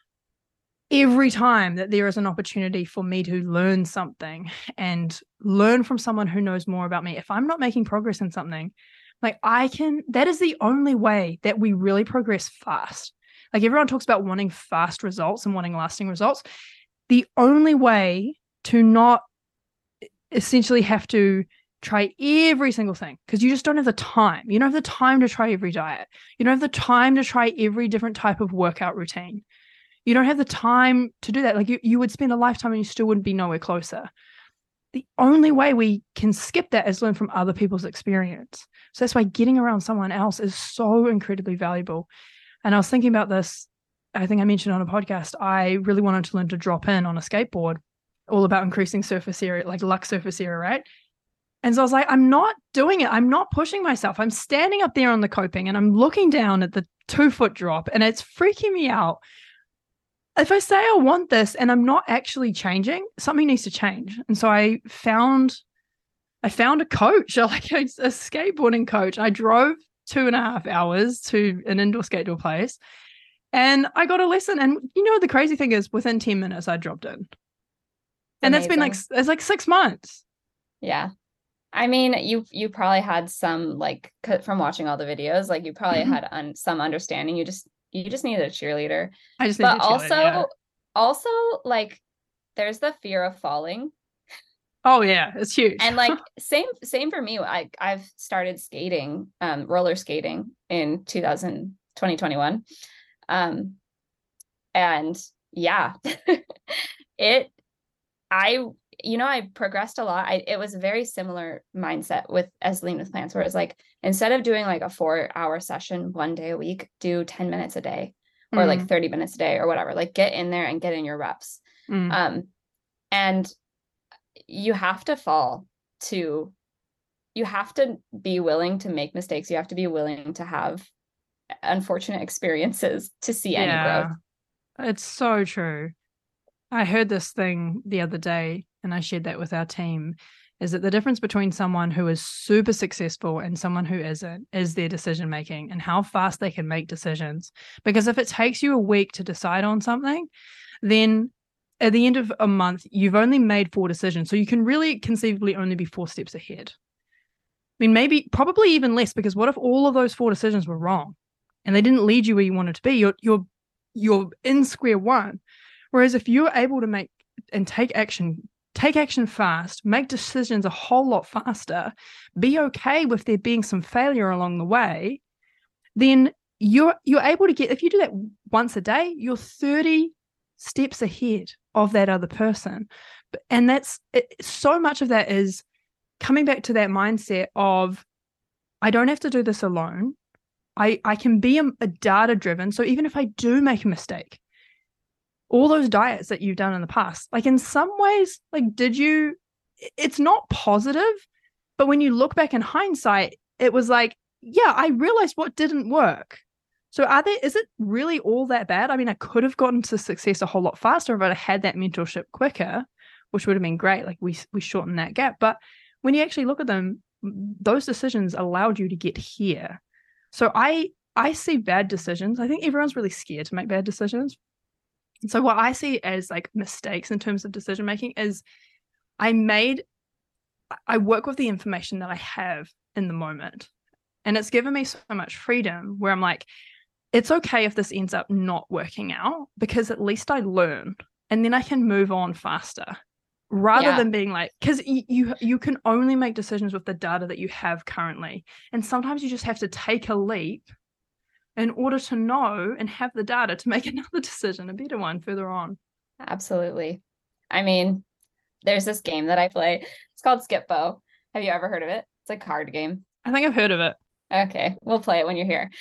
every time that there is an opportunity for me to learn something and learn from someone who knows more about me, if I'm not making progress in something, like I can, that is the only way that we really progress fast. Like everyone talks about wanting fast results and wanting lasting results. The only way to not essentially have to try every single thing, because you just don't have the time. You don't have the time to try every diet. You don't have the time to try every different type of workout routine. You don't have the time to do that. Like you, you would spend a lifetime and you still wouldn't be nowhere closer. the only way we can skip that is learn from other people's experience. So that's why getting around someone else is so incredibly valuable. And I was thinking about this, I think I mentioned on a podcast, I really wanted to learn to drop in on a skateboard, all about increasing surface area, like luck surface area, right? And so I was like, I'm not doing it. I'm not pushing myself. I'm standing up there on the coping and I'm looking down at the two foot drop and it's freaking me out. If I say I want this and I'm not actually changing, something needs to change. And so I found, I found a coach, like a, a skateboarding coach. I drove two and a half hours to an indoor skateboard place and I got a lesson. And you know, the crazy thing is within ten minutes, I dropped in. And that's been like, it's like six months. Yeah. I mean, you you probably had some, like, from watching all the videos, like you probably mm-hmm. had un, some understanding. You just you just needed a cheerleader. I just needed but a cheerleader, also yeah. also like there's the fear of falling. Oh yeah, it's huge. And like same same for me. I I've started skating, um, roller skating in two thousand, twenty twenty-one. Um, and yeah, it I. you know, I progressed a lot. I, it was a very similar mindset with as Lean with Plants, where it's like, instead of doing like a four hour session one day a week, do ten minutes a day or mm. like thirty minutes a day or whatever, like get in there and get in your reps. Mm. Um, and you have to fall to, you have to be willing to make mistakes. You have to be willing to have unfortunate experiences to see yeah, any growth. It's so true. I heard this thing the other day, and I shared that with our team, is that the difference between someone who is super successful and someone who isn't is their decision making and how fast they can make decisions. Because if it takes you a week to decide on something, then at the end of a month, you've only made four decisions. So you can really conceivably only be four steps ahead. I mean, maybe, probably even less, because what if all of those four decisions were wrong and they didn't lead you where you wanted to be? You're, you're, you're in square one. Whereas if you're able to make and take action, take action fast, make decisions a whole lot faster, be okay with there being some failure along the way, then you're you're able to get, if you do that once a day, you're thirty steps ahead of that other person. And that's it, so much of that is coming back to that mindset of, I don't have to do this alone. I, I can be a, a data-driven. So even if I do make a mistake, all those diets that you've done in the past, like in some ways, like did you, it's not positive, but when you look back in hindsight, it was like, yeah, I realized what didn't work. So are there, is it really all that bad? I mean, I could have gotten to success a whole lot faster if I had that mentorship quicker, which would have been great. Like we, we shortened that gap. But when you actually look at them, those decisions allowed you to get here. So I, I see bad decisions. I think everyone's really scared to make bad decisions. And so what I see as like mistakes in terms of decision making is I made, I work with the information that I have in the moment. And it's given me so much freedom where I'm like, it's okay if this ends up not working out, because at least I learn and then I can move on faster, rather yeah. than being like, because you, you you can only make decisions with the data that you have currently. And sometimes you just have to take a leap in order to know and have the data to make another decision, a better one further on. Absolutely. I mean, there's this game that I play. It's called Skip-Bo. Have you ever heard of it? It's a card game. I think I've heard of it. Okay, we'll play it when you're here.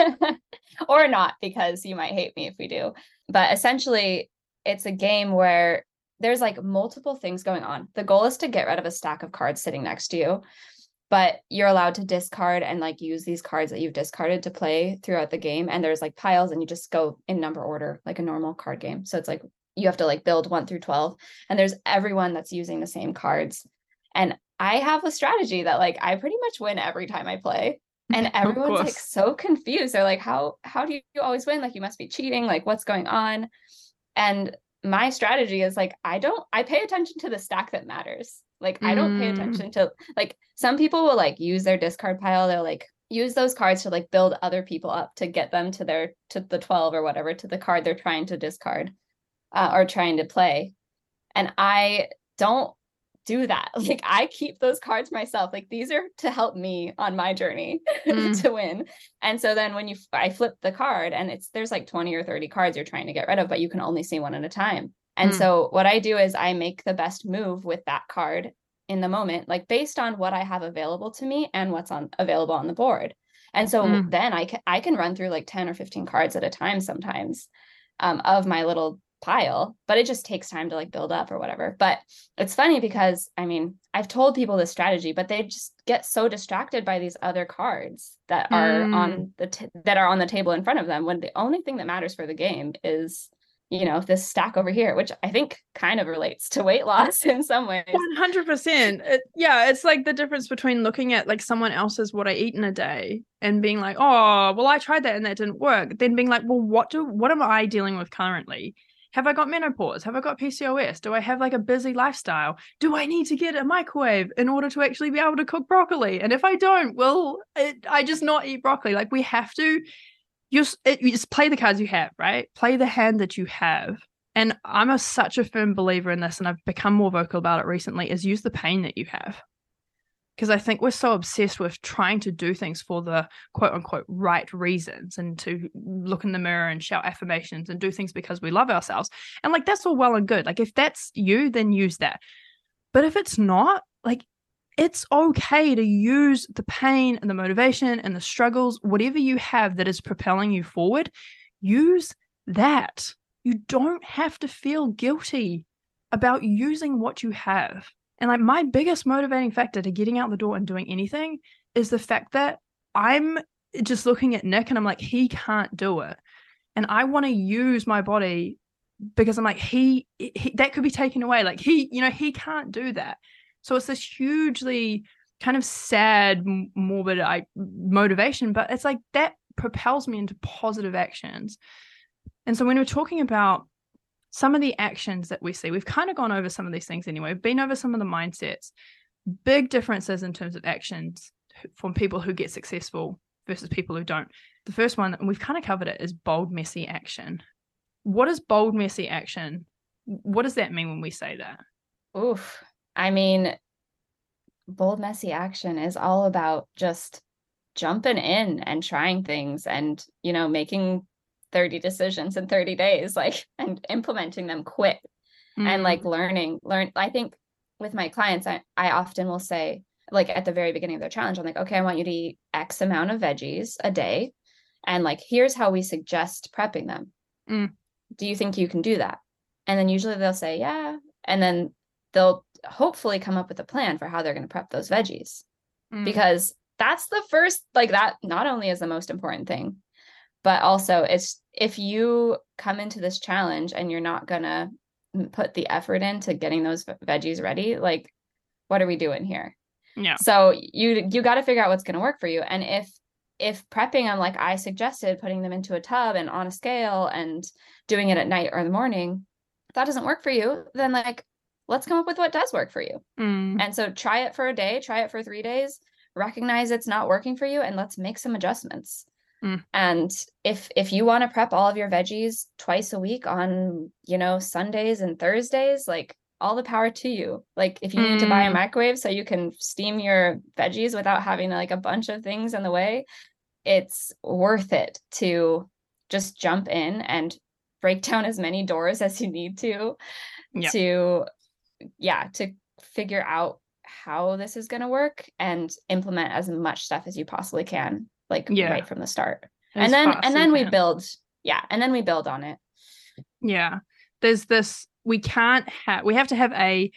Or not, because you might hate me if we do. But essentially, it's a game where there's like multiple things going on. The goal is to get rid of a stack of cards sitting next to you. But you're allowed to discard and like use these cards that you've discarded to play throughout the game. And there's like piles and you just go in number order, like a normal card game. So it's like, you have to like build one through twelve and there's everyone that's using the same cards. And I have a strategy that like, I pretty much win every time I play. And everyone's like so confused. They're like, how, how do you always win? Like, you must be cheating. Like, what's going on? And my strategy is like, I don't, I pay attention to the stack that matters. Like, I don't pay attention to, like, some people will like use their discard pile. They'll like use those cards to like build other people up to get them to their, to the twelve or whatever, to the card they're trying to discard uh, or trying to play. And I don't do that. Like, I keep those cards myself. Like, these are to help me on my journey mm. to win. And so then when you, I flip the card and it's, there's like twenty or thirty cards you're trying to get rid of, but you can only see one at a time. And Mm. so what I do is I make the best move with that card in the moment, like based on what I have available to me and what's on available on the board. And so Mm. then I can I can run through like ten or fifteen cards at a time sometimes, um, of my little pile, but it just takes time to like build up or whatever. But it's funny because I mean, I've told people this strategy, but they just get so distracted by these other cards that are Mm. on the t- that are on the table in front of them, when the only thing that matters for the game is, you know, this stack over here, which I think kind of relates to weight loss in some ways. one hundred percent. It, yeah, it's like the difference between looking at like someone else's what I eat in a day and being like, oh, well, I tried that and that didn't work. Then being like, well, what do what am I dealing with currently? Have I got menopause? Have I got P C O S? Do I have like a busy lifestyle? Do I need to get a microwave in order to actually be able to cook broccoli? And if I don't, well, it, I just not eat broccoli. Like we have to just, it, you just play the cards you have, right? Play the hand that you have. And I'm a, such a firm believer in this, and I've become more vocal about it recently, is use the pain that you have. Because I think we're so obsessed with trying to do things for the quote unquote right reasons, and to look in the mirror and shout affirmations and do things because we love ourselves. And like, that's all well and good. Like if that's you, then use that. But if it's not, like, it's okay to use the pain and the motivation and the struggles, whatever you have that is propelling you forward, use that. You don't have to feel guilty about using what you have. And like my biggest motivating factor to getting out the door and doing anything is the fact that I'm just looking at Nick and I'm like, he can't do it. And I want to use my body because I'm like, he, he, that could be taken away. Like he, you know, he can't do that. So it's this hugely kind of sad, morbid I, motivation, but it's like that propels me into positive actions. And so when we're talking about some of the actions that we see, we've kind of gone over some of these things anyway. We've been over some of the mindsets, big differences in terms of actions from people who get successful versus people who don't. The first one, and we've kind of covered it, is bold, messy action. What is bold, messy action? What does that mean when we say that? Oof. I mean, bold, messy action is all about just jumping in and trying things and, you know, making thirty decisions in thirty days, like, and implementing them quick. Mm. And like learning, learn. I think with my clients, I, I often will say, like at the very beginning of their challenge, I'm like, okay, I want you to eat X amount of veggies a day. And like, here's how we suggest prepping them. Mm. Do you think you can do that? And then usually they'll say, yeah. And then they'll hopefully come up with a plan for how they're going to prep those veggies. Mm. Because that's the first, like that not only is the most important thing, but also it's, if you come into this challenge and you're not going to put the effort into getting those veggies ready, like, what are we doing here? Yeah. So you, you got to figure out what's going to work for you. And if, if prepping them, like I suggested, putting them into a tub and on a scale and doing it at night or in the morning, if that doesn't work for you, then like, let's come up with what does work for you. Mm. And so try it for a day, try it for three days, recognize it's not working for you, and let's make some adjustments. Mm. And if, if you want to prep all of your veggies twice a week on, you know, Sundays and Thursdays, like all the power to you. Like if you mm. need to buy a microwave so you can steam your veggies without having like a bunch of things in the way, it's worth it to just jump in and break down as many doors as you need to, yeah. to, yeah, to figure out how this is going to work and implement as much stuff as you possibly can, like yeah. right from the start. As and then, and then we can. build, yeah. And then we build on it. Yeah. There's this, we can't have, we have to have a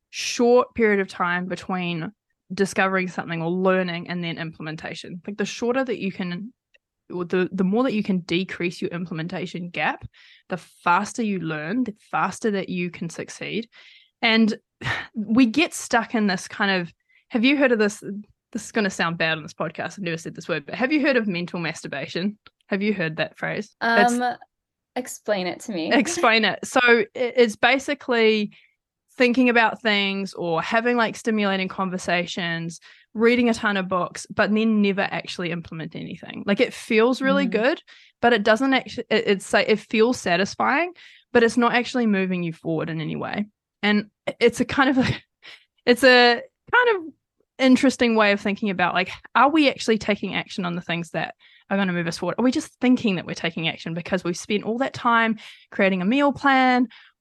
short period of time between discovering something or learning and then implementation. Like the shorter that you can, or the, the more that you can decrease your implementation gap, the faster you learn, the faster that you can succeed. And we get stuck in this kind of, have you heard of this? This is going to sound bad on this podcast. I've never said this word, but have you heard of mental masturbation? Have you heard that phrase? Um, it's, explain it to me. Explain it. So it's basically thinking about things or having like stimulating conversations, reading a ton of books, but then never actually implement anything. Like it feels really mm. good, but it doesn't actually, it, it's like, it feels satisfying, but it's not actually moving you forward in any way. And it's a kind of, a, it's a kind of interesting way of thinking about like, are we actually taking action on the things that are going to move us forward? Are we just thinking that we're taking action because we've spent all that time creating a meal plan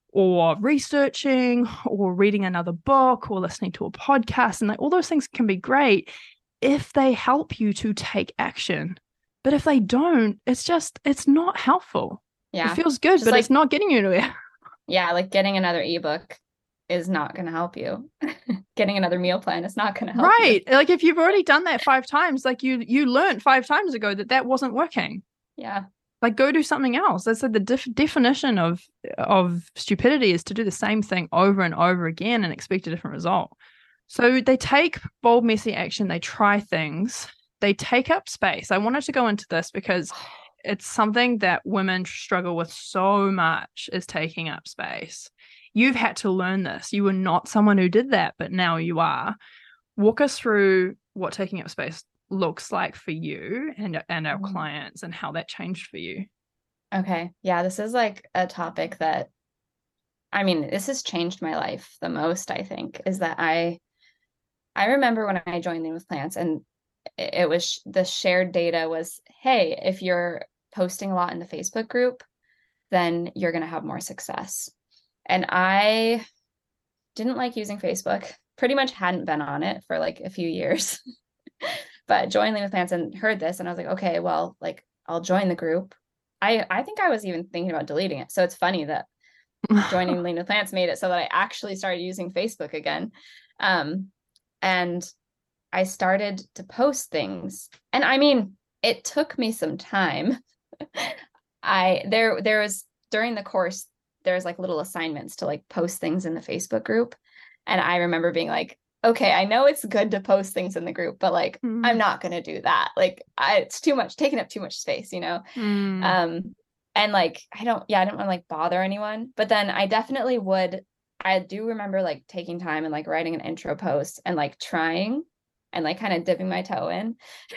or researching or reading another book or listening to a podcast. And like all those things can be great if they help you to take action. But if they don't, it's just, it's not helpful. Yeah. It feels good, Just but like, it's not getting you anywhere. Yeah, like getting another ebook is not going to help you. Getting another meal plan is not going to help Right. you. Like if you've already done that five times, like you you learned five times ago that that wasn't working. Yeah. Like go do something else. That's like the def- definition of of stupidity is to do the same thing over and over again and expect a different result. So they take bold, messy action. They try things. They take up space. I wanted to go into this because it's something that women struggle with so much, is taking up space. You've had to learn this. You were not someone who did that, but now you are. Walk us through what taking up space looks like for you and, and our Mhm. clients and how that changed for you. Okay. Yeah, this is like a topic that, I mean, this has changed my life the most, I think, is that I I remember when I joined Lean with Plants, and it it was the shared data was, hey, if you're posting a lot in the Facebook group, then you're going to have more success. And I didn't like using Facebook, pretty much hadn't been on it for like a few years, but joined Lean with Plants and heard this. And I was like, okay, well, like I'll join the group. I, I think I was even thinking about deleting it. So it's funny that joining Lean with Plants made it so that I actually started using Facebook again. Um, and I started to post things. And I mean, it took me some time. I, there, there was during the course, there's like little assignments to like post things in the Facebook group. And I remember being like, okay, I know it's good to post things in the group, but like, mm. I'm not going to do that. Like I, it's too much, taking up too much space, you know? Mm. Um, and like, I don't, yeah, I don't want to like bother anyone, but then I definitely would, I do remember like taking time and like writing an intro post and like trying and like kind of dipping my toe in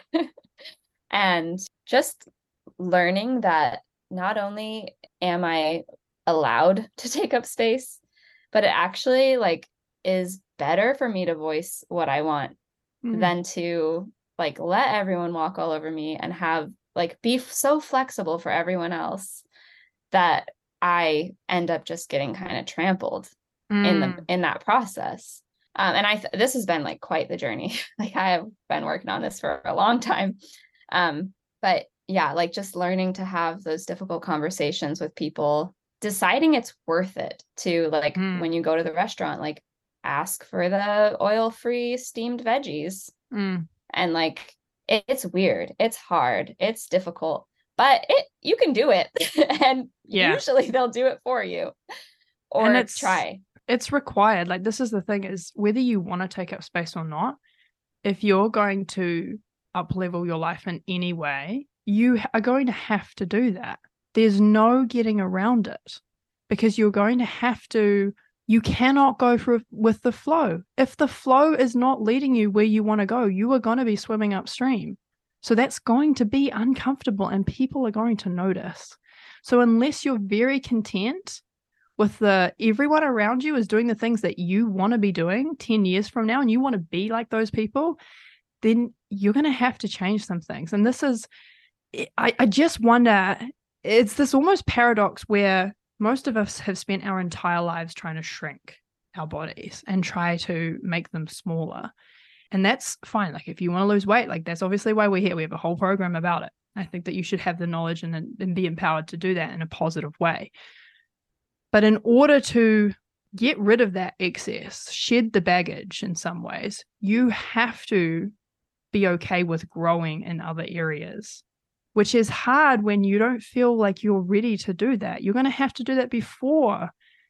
and just learning that not only am I allowed to take up space, but it actually like is better for me to voice what I want mm. than to like let everyone walk all over me and have like be so flexible for everyone else that I end up just getting kind of trampled mm. in the in that process. Um, and I th- this has been like quite the journey. Like I have been working on this for a long time. Um, but yeah, like just learning to have those difficult conversations with people, deciding it's worth it to like mm. when you go to the restaurant, like ask for the oil-free steamed veggies. Mm. And like it, it's weird, it's hard, it's difficult, but it you can do it. And yeah. Usually they'll do it for you. Or and it's, try. It's required. Like this is the thing, is whether you want to take up space or not, if you're going to up level your life in any way, you are going to have to do that. There's no getting around it, because you're going to have to, you cannot go through with the flow. If the flow is not leading you where you want to go, you are going to be swimming upstream. So that's going to be uncomfortable and people are going to notice. So unless you're very content with the everyone around you is doing the things that you want to be doing ten years from now and you want to be like those people, then you're going to have to change some things. And this is, I, I just wonder, it's this almost paradox where most of us have spent our entire lives trying to shrink our bodies and try to make them smaller. And that's fine. Like if you want to lose weight, like that's obviously why we're here. We have a whole program about it. I think that you should have the knowledge and, and be empowered to do that in a positive way. But in order to get rid of that excess, shed the baggage in some ways, you have to be okay with growing in other areas, which is hard when you don't feel like you're ready to do that. You're going to have to do that before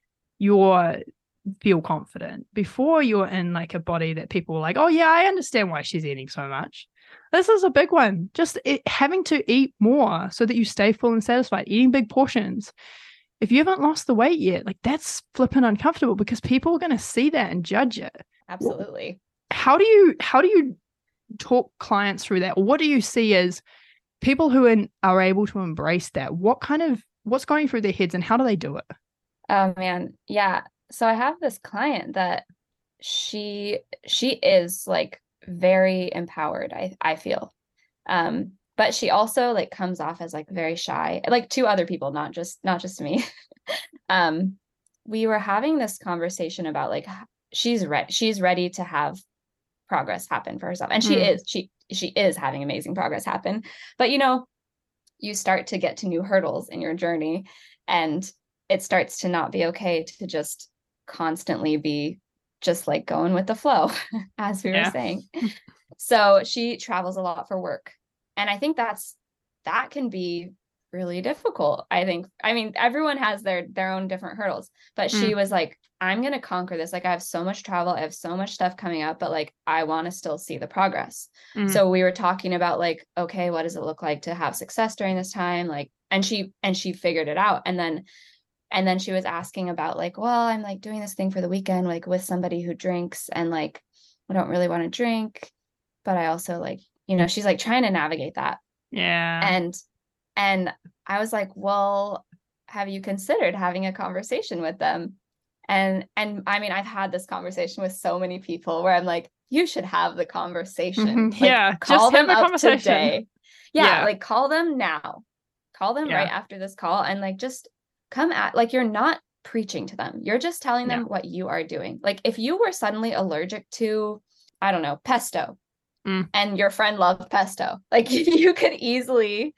you feel confident, before you're in like a body that people are like, oh yeah, I understand why she's eating so much. This is a big one. Just it, having to eat more so that you stay full and satisfied, eating big portions. If you haven't lost the weight yet, like that's flipping uncomfortable because people are going to see that and judge it. Absolutely. How do you, how do you talk clients through that? Or what do you see as people who in, are able to embrace that? What kind of, what's going through their heads and how do they do it? Oh man. Yeah. So I have this client that she, she is like very empowered. I, I feel, um, but she also like comes off as like very shy, like to other people, not just, not just to me. um, we were having this conversation about like she's ready she's ready to have progress happen for herself, and she mm. is she she is having amazing progress happen. But you know, you start to get to new hurdles in your journey, and it starts to not be okay to just constantly be just like going with the flow, as we yeah. were saying. So she travels a lot for work, and I think that's that can be really difficult. I think, I mean, everyone has their their own different hurdles, but mm. she was like, I'm going to conquer this. Like, I have so much travel, I have so much stuff coming up, but like, I want to still see the progress. Mm. So we were talking about like, okay, what does it look like to have success during this time? Like, and she, and she figured it out. And then, and then she was asking about like, well, I'm like doing this thing for the weekend, like with somebody who drinks, and like, I don't really want to drink, but I also like, you know, she's like trying to navigate that. Yeah. And And I was like, well, have you considered having a conversation with them? And, and I mean, I've had this conversation with so many people where I'm like, you should have the conversation. Mm-hmm. Like, yeah. Call just them have a up conversation. today. Yeah, yeah. Like call them now, call them yeah. right after this call. And like, just come at, like, you're not preaching to them. You're just telling them yeah. what you are doing. Like if you were suddenly allergic to, I don't know, pesto mm. and your friend loved pesto, like you could easily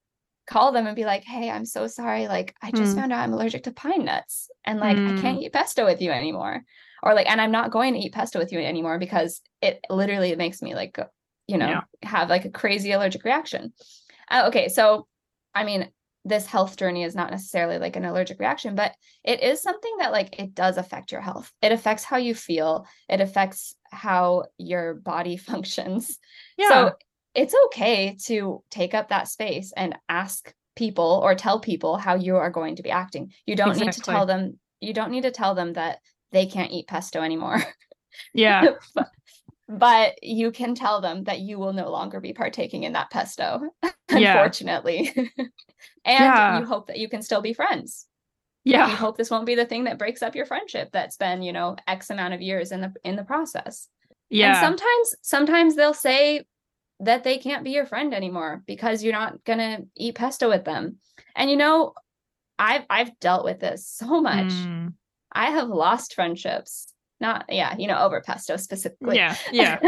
call them and be like, hey, I'm so sorry. Like, I just mm. found out I'm allergic to pine nuts, and like, mm. I can't eat pesto with you anymore. Or like, and I'm not going to eat pesto with you anymore because it literally makes me like, you know, yeah. have like a crazy allergic reaction. Uh, okay. So, I mean, this health journey is not necessarily like an allergic reaction, but it is something that like, it does affect your health. It affects how you feel. It affects how your body functions. Yeah. So it's okay to take up that space and ask people or tell people how you are going to be acting. You don't exactly. need to tell them, you don't need to tell them that they can't eat pesto anymore. Yeah. but, but you can tell them that you will no longer be partaking in that pesto, unfortunately. and yeah. you hope that you can still be friends. Yeah. You hope this won't be the thing that breaks up your friendship that's been, you know, X amount of years in the in the process. Yeah. And sometimes, sometimes they'll say that they can't be your friend anymore because you're not going to eat pesto with them. And, you know, I've, I've dealt with this so much. Mm. I have lost friendships, not, yeah, you know, over pesto specifically. Yeah. Yeah.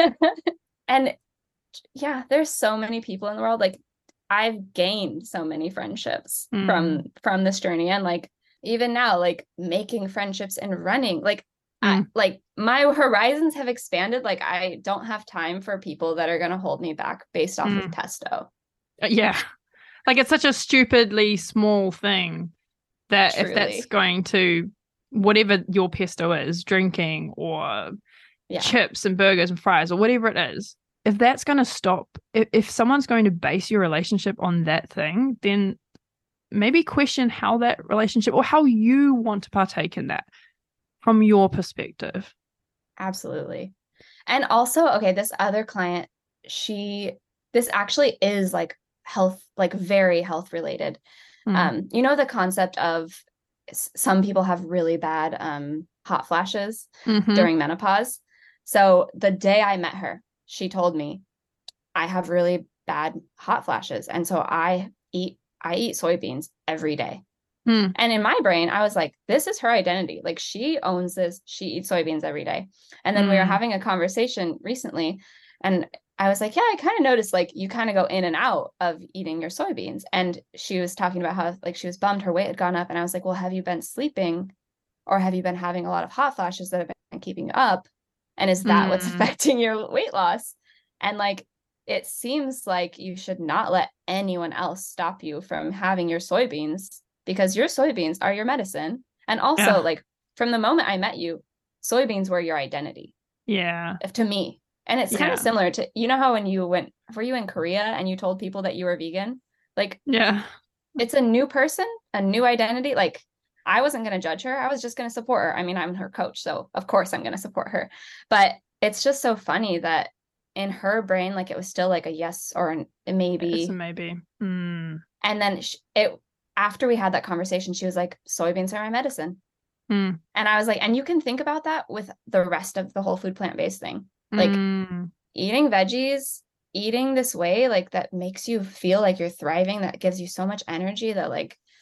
And yeah, there's so many people in the world. Like I've gained so many friendships mm. from, from this journey. And like, even now, like making friendships and running, like, Mm. I, like my horizons have expanded. Like I don't have time for people that are going to hold me back based off mm. of pesto. Yeah. Like it's such a stupidly small thing that Truly. If that's going to, whatever your pesto is, drinking or yeah. chips and burgers and fries or whatever it is, if that's going to stop, if, if someone's going to base your relationship on that thing, then maybe question how that relationship or how you want to partake in that. From your perspective. Absolutely. And also, okay, this other client, she, this actually is like health, like very health related. Mm. Um, you know, the concept of some people have really bad um, hot flashes mm-hmm. during menopause. So the day I met her, she told me, I have really bad hot flashes. And so I eat, I eat soybeans every day. Hmm. And in my brain, I was like, this is her identity. Like she owns this. She eats soybeans every day. And then mm. we were having a conversation recently and I was like, yeah, I kind of noticed like you kind of go in and out of eating your soybeans. And she was talking about how like she was bummed her weight had gone up. And I was like, well, have you been sleeping or have you been having a lot of hot flashes that have been keeping you up? And is that mm. what's affecting your weight loss? And like, it seems like you should not let anyone else stop you from having your soybeans, because your soybeans are your medicine. And also yeah. like from the moment I met you, soybeans were your identity. Yeah. To me. And it's yeah. kind of similar to, you know how when you went, were you in Korea and you told people that you were vegan? Like, yeah, it's a new person, a new identity. Like I wasn't going to judge her. I was just going to support her. I mean, I'm her coach, so of course I'm going to support her. But it's just so funny that in her brain, like it was still like a yes or a maybe. It's a maybe. Mm. And then it, after we had that conversation, she was like, soybeans are my medicine. Mm. And I was like, and you can think about that with the rest of the whole food plant-based thing. Like mm. eating veggies, eating this way, like that makes you feel like you're thriving. That gives you so much energy that like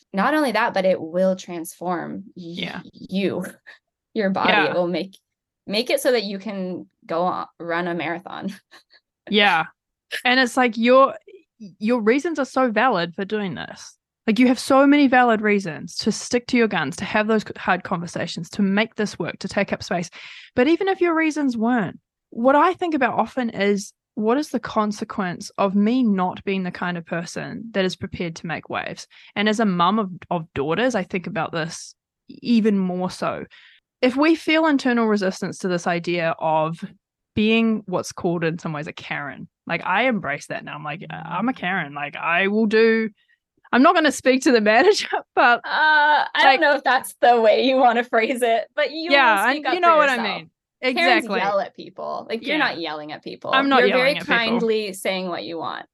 not only that, but it will transform y- Yeah. you, your body. Yeah. It will make make it so that you can go on, run a marathon. Yeah. And it's like your your reasons are so valid for doing this. Like you have so many valid reasons to stick to your guns, to have those hard conversations, to make this work, to take up space. But even if your reasons weren't, what I think about often is, what is the consequence of me not being the kind of person that is prepared to make waves? And as a mum of, of daughters, I think about this even more so. If we feel internal resistance to this idea of being what's called in some ways a Karen, like I embrace that now. I'm like, I'm a Karen. Like I will do, I'm not going to speak to the manager, but Uh, I like, don't know if that's the way you want to phrase it, but you yeah, will speak and up you know for what yourself. I mean. Karens Exactly. yell at people. Like you're Yeah. not yelling at people. I'm not You're yelling very at people. kindly saying what you want.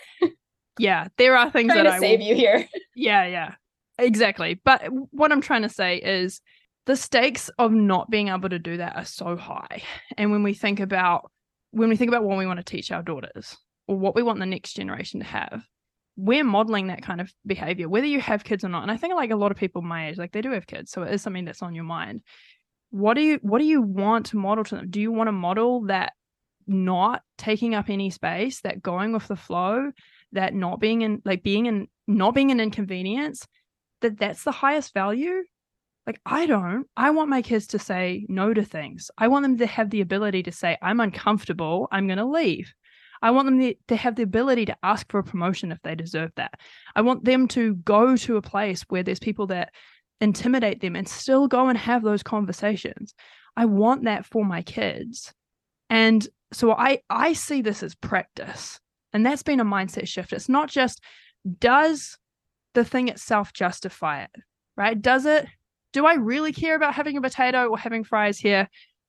Yeah, there are things Trying that to I save will, you here. yeah, yeah, exactly. But what I'm trying to say is the stakes of not being able to do that are so high. And when we think about when we think about what we want to teach our daughters or what we want the next generation to have, we're modeling that kind of behavior, whether you have kids or not. And I think like a lot of people my age, like they do have kids, so it is something that's on your mind. What do you what do you want to model to them? Do you want to model that not taking up any space, that going with the flow, that not being in like being in not being an inconvenience, that that's the highest value? Like I don't. I want my kids to say no to things. I want them to have the ability to say, I'm uncomfortable, I'm going to leave. I want them to, to have the ability to ask for a promotion if they deserve that. I want them to go to a place where there's people that intimidate them and still go and have those conversations. I want that for my kids. And so I, I see this as practice. And that's been a mindset shift. It's not just, does the thing itself justify it, right? Does it, do I really care about having a potato or having fries here?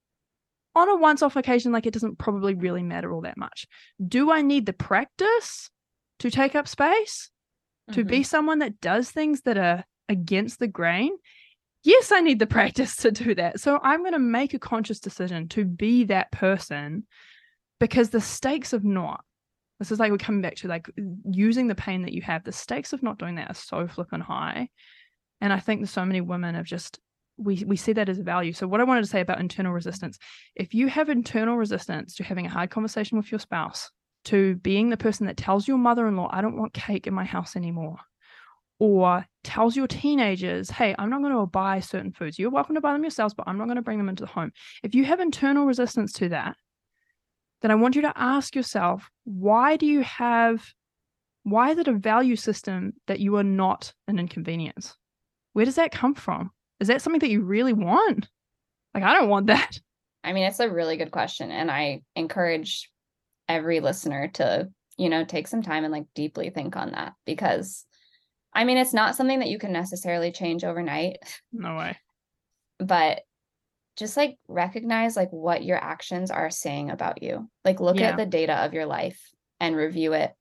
On a once-off occasion, like it doesn't probably really matter all that much. Do I need the practice to take up space? Mm-hmm. To be someone that does things that are against the grain? Yes, I need the practice to do that. So I'm going to make a conscious decision to be that person, because the stakes of not, this is like we're coming back to like using the pain that you have, the stakes of not doing that are so flipping high. And I think that so many women have just, we we see that as a value. So what I wanted to say about internal resistance, if you have internal resistance to having a hard conversation with your spouse, to being the person that tells your mother-in-law, I don't want cake in my house anymore, or tells your teenagers, hey, I'm not going to buy certain foods. You're welcome to buy them yourselves, but I'm not going to bring them into the home. If you have internal resistance to that, then I want you to ask yourself, why do you have, why is it a value system that you are not an inconvenience? Where does that come from? Is that something that you really want? Like, I don't want that. I mean, it's a really good question. And I encourage every listener to, you know, take some time and like deeply think on that, because I mean, it's not something that you can necessarily change overnight. No way. But just like recognize like what your actions are saying about you. Like look Yeah. at the data of your life and review it.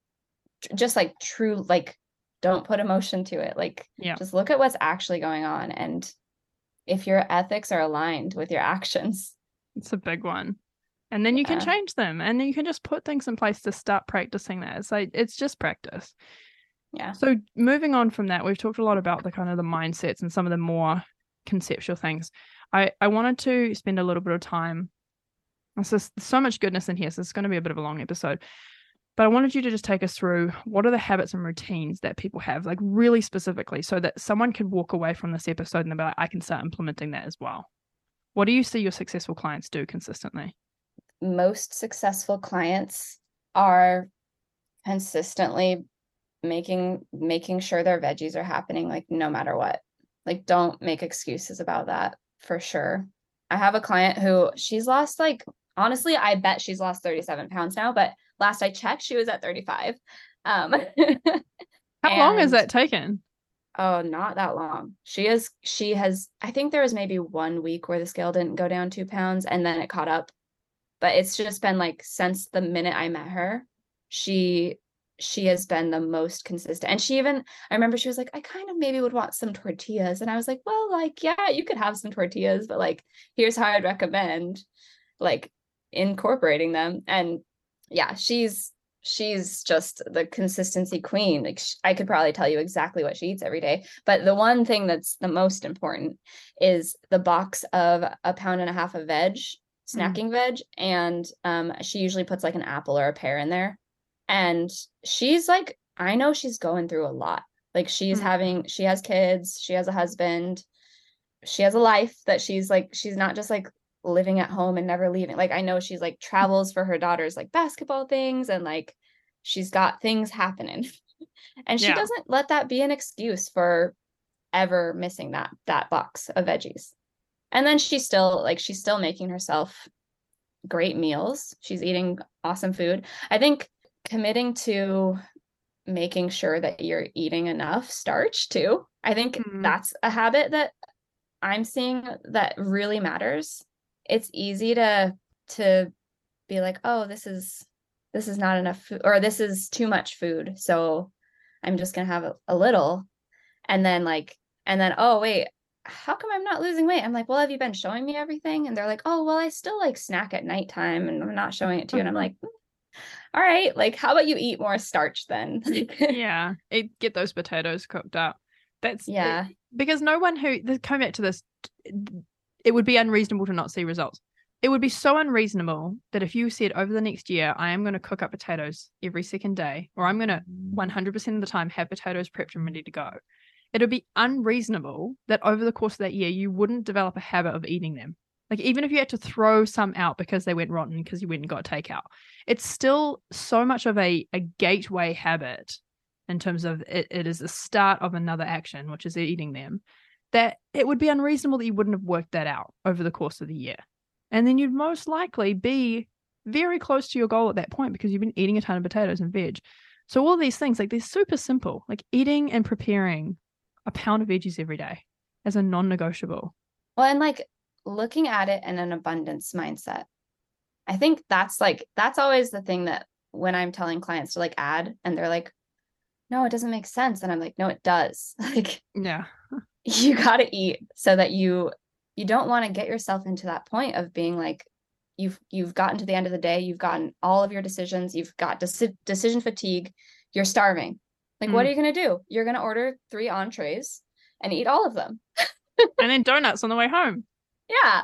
Just like true, like don't put emotion to it. Like yeah. just look at what's actually going on. And if your ethics are aligned with your actions. It's a big one. And then you Yeah. can change them, and then you can just put things in place to start practicing that. It's like, it's just practice. Yeah. So moving on from that, we've talked a lot about the kind of the mindsets and some of the more conceptual things. I, I wanted to spend a little bit of time. There's just so much goodness in here, so it's going to be a bit of a long episode. But I wanted you to just take us through what are the habits and routines that people have, like really specifically, so that someone could walk away from this episode and be like, I can start implementing that as well. What do you see your successful clients do consistently? Most successful clients are consistently making making sure their veggies are happening, like no matter what. Like don't make excuses about that, for sure. I have a client who she's lost like, honestly, I bet she's lost thirty-seven pounds now, but last I checked, she was at thirty-five. Um, How and, long has that taken? Oh, not that long. She is, she has, I think there was maybe one week where the scale didn't go down two pounds and then it caught up. But it's just been like since the minute I met her, she she has been the most consistent. And she even, I remember she was like, I kind of maybe would want some tortillas. And I was like, well, like, yeah, you could have some tortillas, but like, here's how I'd recommend like incorporating them. And yeah, she's she's just the consistency queen. Like sh- I could probably tell you exactly what she eats every day. But the one thing that's the most important is the box of a pound and a half of veg, snacking mm. veg. And um, she usually puts like an apple or a pear in there. And she's like, I know she's going through a lot. Like she's mm. having, she has kids, she has a husband, she has a life that she's like, she's not just like living at home and never leaving. Like I know she's like travels for her daughter's like basketball things, and like she's got things happening. And she yeah. doesn't let that be an excuse for ever missing that that box of veggies. And then she's still like she's still making herself great meals. She's eating awesome food. I think committing to making sure that you're eating enough starch too. I think mm-hmm. that's a habit that I'm seeing that really matters. It's easy to to be like, oh, this is this is not enough food, or this is too much food, so I'm just gonna have a, a little. And then like, and then, oh wait, how come I'm not losing weight? I'm like, well, have you been showing me everything? And they're like, oh, well, I still like snack at nighttime and I'm not showing it to you. And I'm like, mm, all right, like, how about you eat more starch then? Yeah, it, get those potatoes cooked up. That's yeah. It, because no one who, coming back to this, it would be unreasonable to not see results. It would be so unreasonable that if you said over the next year, I am going to cook up potatoes every second day, or I'm going to one hundred percent of the time have potatoes prepped and ready to go. It would be unreasonable that over the course of that year, you wouldn't develop a habit of eating them. Like even if you had to throw some out because they went rotten because you went and got takeout, it's still so much of a, a gateway habit in terms of it, it is the start of another action, which is eating them, that it would be unreasonable that you wouldn't have worked that out over the course of the year. And then you'd most likely be very close to your goal at that point because you've been eating a ton of potatoes and veg. So all these things, like they're super simple, like eating and preparing a pound of veggies every day as a non-negotiable. Well, and like looking at it in an abundance mindset. I think that's like, that's always the thing that when I'm telling clients to like add and they're like, no, it doesn't make sense. And I'm like, no, it does. Like, yeah, you got to eat so that you, you don't want to get yourself into that point of being like, you've, you've gotten to the end of the day. You've gotten all of your decisions. You've got deci- decision fatigue. You're starving. Like, mm. what are you going to do? You're going to order three entrees and eat all of them. And then donuts on the way home. Yeah.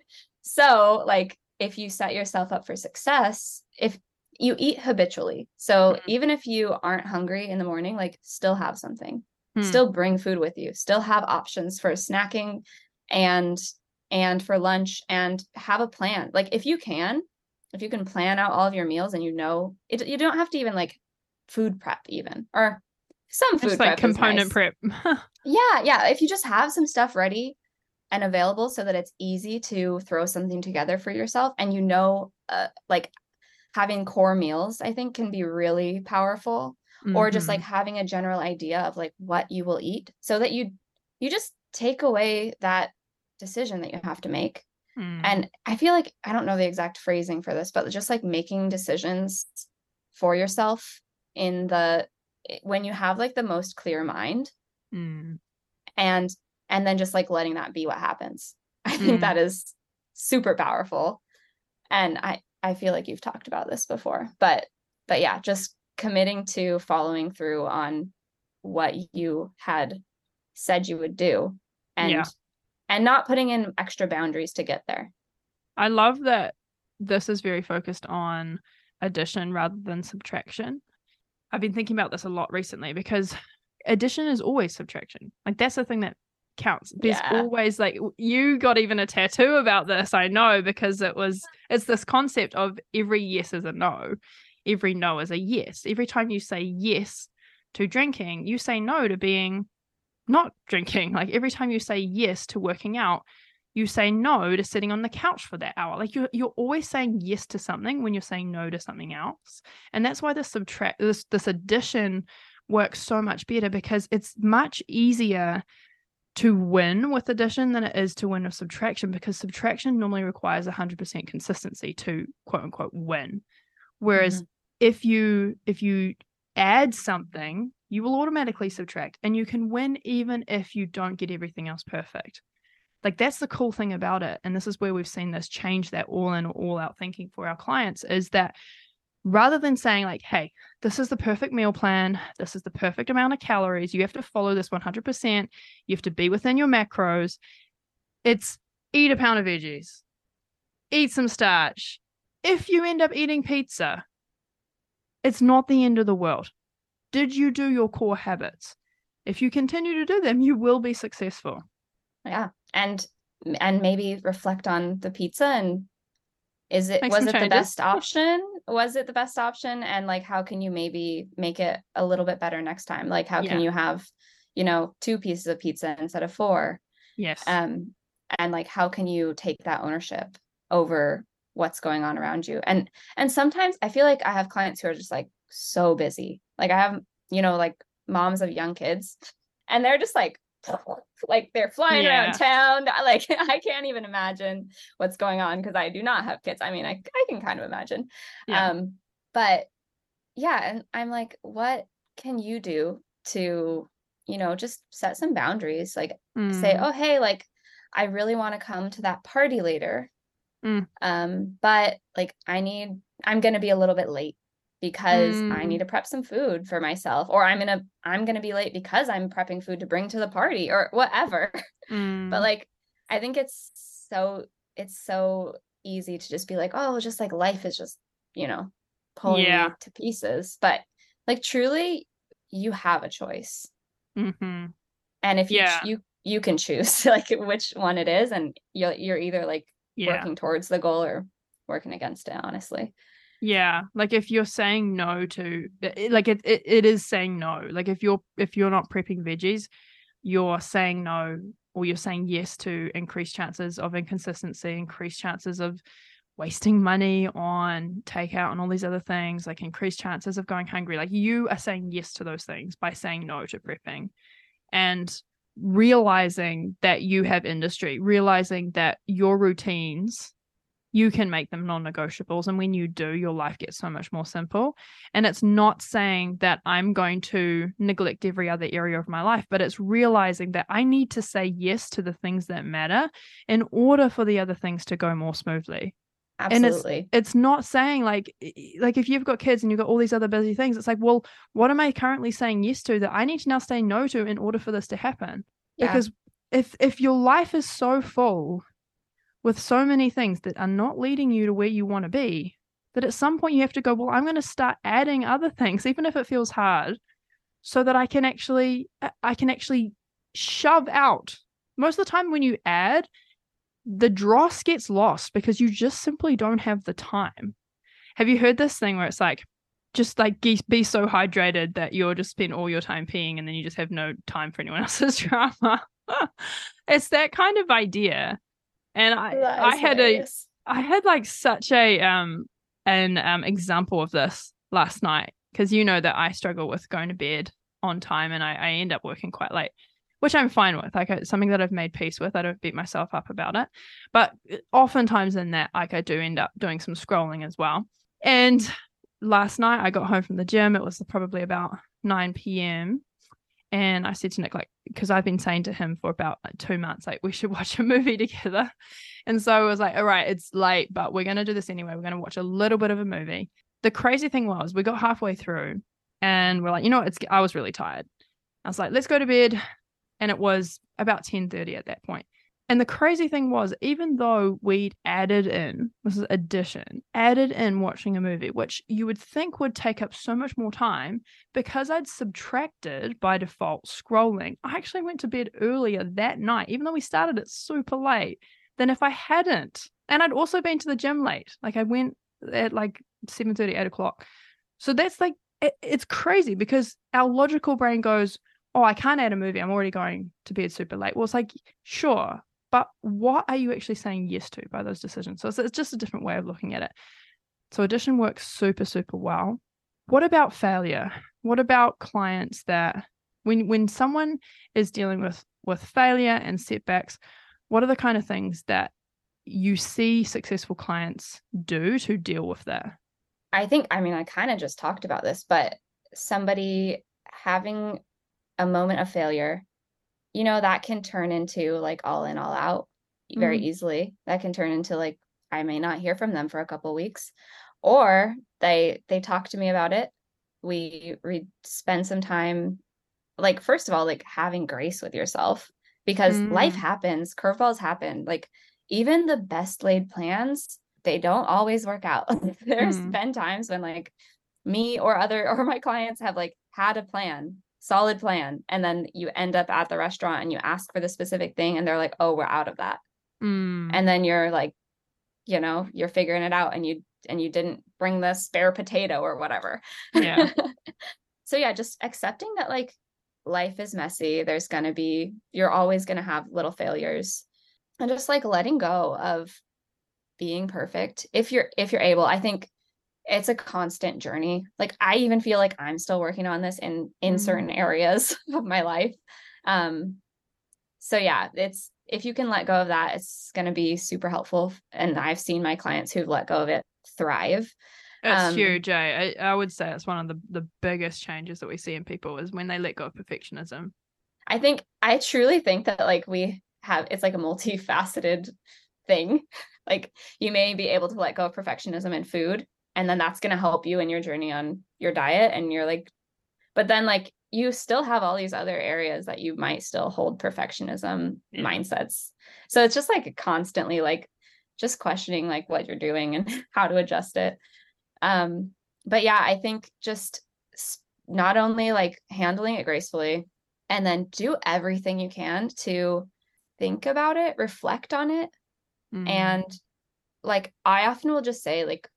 So like, if you set yourself up for success, if you eat habitually, so mm. even if you aren't hungry in the morning, like still have something, mm. still bring food with you, still have options for snacking and, and for lunch, and have a plan. Like if you can, if you can plan out all of your meals and you know, it, you don't have to even like food prep even, or some food just prep like component nice. prep. yeah. Yeah. If you just have some stuff ready and available so that it's easy to throw something together for yourself, and you know, uh, like having core meals, I think can be really powerful, mm-hmm. or just like having a general idea of like what you will eat so that you, you just take away that decision that you have to make. Mm. And I feel like, I don't know the exact phrasing for this, but just like making decisions for yourself in the, when you have like the most clear mind, mm. and, and then just like letting that be what happens. I think mm. that is super powerful. And I, I feel like you've talked about this before, but, but yeah, just committing to following through on what you had said you would do, and, yeah. and not putting in extra boundaries to get there. I love that this is very focused on addition rather than subtraction. I've been thinking about this a lot recently because addition is always subtraction. Like that's the thing that counts. There's yeah. always like, you got even a tattoo about this, I know, because it was, it's this concept of every yes is a no. Every no is a yes. Every time you say yes to drinking, you say no to being not drinking. Like every time you say yes to working out, you say no to sitting on the couch for that hour. Like you're, you're always saying yes to something when you're saying no to something else. And that's why this subtract, this, this addition works so much better, because it's much easier to win with addition than it is to win with subtraction, because subtraction normally requires one hundred percent consistency to quote unquote win. Whereas mm-hmm. if you if you add something, you will automatically subtract, and you can win even if you don't get everything else perfect. Like that's the cool thing about it. And this is where we've seen this change, that all in or all out thinking for our clients, is that rather than saying like, hey, this is the perfect meal plan. This is the perfect amount of calories. You have to follow this one hundred percent. You have to be within your macros. It's eat a pound of veggies, eat some starch. If you end up eating pizza, it's not the end of the world. Did you do your core habits? If you continue to do them, you will be successful. Yeah. And and maybe reflect on the pizza and is it Make was some it the changes. best option? Was it the best option? And like how can you maybe make it a little bit better next time? Like how Yeah. can you have, you know, two pieces of pizza instead of four? Yes. Um, and like how can you take that ownership over what's going on around you? And and sometimes I feel like I have clients who are just like so busy. Like I have, you know, like moms of young kids and they're just like like they're flying Yeah. around town. Like I can't even imagine what's going on because I do not have kids. I mean, I, I can kind of imagine. Yeah. Um, but yeah, and I'm like, what can you do to, you know, just set some boundaries? Like say, Mm. oh, hey, like I really want to come to that party later. Mm. Um, but like I need, I'm gonna be a little bit late because Mm. I need to prep some food for myself, or I'm gonna I'm gonna be late because I'm prepping food to bring to the party or whatever. Mm. But like I think it's so it's so easy to just be like, oh, just like life is just, you know, pulling Yeah. me to pieces. But like truly you have a choice. Mm-hmm. And if you Yeah. ch- you you can choose like which one it is, and you're you're either like Yeah. working towards the goal or working against it, honestly. Yeah, like if you're saying no to it, like it, it it is saying no. Like if you're if you're not prepping veggies, you're saying no, or you're saying yes to increased chances of inconsistency, increased chances of wasting money on takeout and all these other things, like increased chances of going hungry. Like you are saying yes to those things by saying no to prepping. And realizing that you have industry, realizing that your routines, you can make them non-negotiables. And when you do, your life gets so much more simple. And it's not saying that I'm going to neglect every other area of my life, but it's realizing that I need to say yes to the things that matter in order for the other things to go more smoothly. Absolutely. And it's it's not saying like like if you've got kids and you've got all these other busy things, it's like, well, what am I currently saying yes to that I need to now say no to in order for this to happen? Yeah. Because if if your life is so full with so many things that are not leading you to where you want to be, that at some point you have to go, well, I'm going to start adding other things, even if it feels hard, so that I can actually, I can actually shove out. Most of the time when you add, the dross gets lost because you just simply don't have the time. Have you heard this thing where it's like, just like be so hydrated that you'll just spend all your time peeing and then you just have no time for anyone else's drama? It's that kind of idea. And I, I had hilarious. a, I had like such a, um, an um example of this last night, because you know that I struggle with going to bed on time and I, I end up working quite late, which I'm fine with. Like it's something that I've made peace with. I don't beat myself up about it. But oftentimes in that, like I do end up doing some scrolling as well. And last night I got home from the gym. It was probably about nine p.m. And I said to Nick, like, because I've been saying to him for about like two months, like, we should watch a movie together. And so I was like, all right, it's late, but we're going to do this anyway. We're going to watch a little bit of a movie. The crazy thing was we got halfway through and we're like, you know, it's, I was really tired. I was like, let's go to bed. And it was about ten thirty at that point. And the crazy thing was, even though we'd added in, this is addition, added in watching a movie, which you would think would take up so much more time, because I'd subtracted by default scrolling, I actually went to bed earlier that night, even though we started it super late, than if I hadn't. And I'd also been to the gym late. Like I went at like seven thirty, eight o'clock. So that's like, it, it's crazy because our logical brain goes, oh, I can't add a movie. I'm already going to bed super late. Well, it's like, sure. But what are you actually saying yes to by those decisions? So it's, it's just a different way of looking at it. So addition works super, super well. What about failure? What about clients that when when someone is dealing with, with failure and setbacks, what are the kind of things that you see successful clients do to deal with that? I think, I mean, I kind of just talked about this, but somebody having a moment of failure, you know, that can turn into like all in, all out very mm. easily. That can turn into like, I may not hear from them for a couple of weeks, Or they they talk to me about it. We we spend some time, like, first of all, like having grace with yourself, because life Mm. happens, curveballs happen. Like even the best laid plans, they don't always work out. There's Mm. been times when like me or other or my clients have like had a plan, solid plan, and then you end up at the restaurant and you ask for the specific thing and they're like, "Oh, we're out of that." Mm. And then you're like, you know, you're figuring it out and you and you didn't bring the spare potato or whatever. Yeah. So yeah, just accepting that like life is messy. There's going to be, you're always going to have little failures, and just like letting go of being perfect. If you're, if you're able, I think it's a constant journey. Like I even feel like I'm still working on this in, in Mm. certain areas of my life. Um, so yeah, it's, if you can let go of that, it's going to be super helpful. And I've seen my clients who've let go of it thrive. It's Um, huge. Eh? I, I would say it's one of the, the biggest changes that we see in people is when they let go of perfectionism. I think, I truly think that like we have, it's like a multifaceted thing. Like you may be able to let go of perfectionism in food, and then that's going to help you in your journey on your diet. And you're like, but then like you still have all these other areas that you might still hold perfectionism Yeah. mindsets. So it's just like constantly like just questioning like what you're doing and how to adjust it. Um, but yeah, I think just not only like handling it gracefully, and then do everything you can to think about it, reflect on it. Mm. And like, I often will just say like,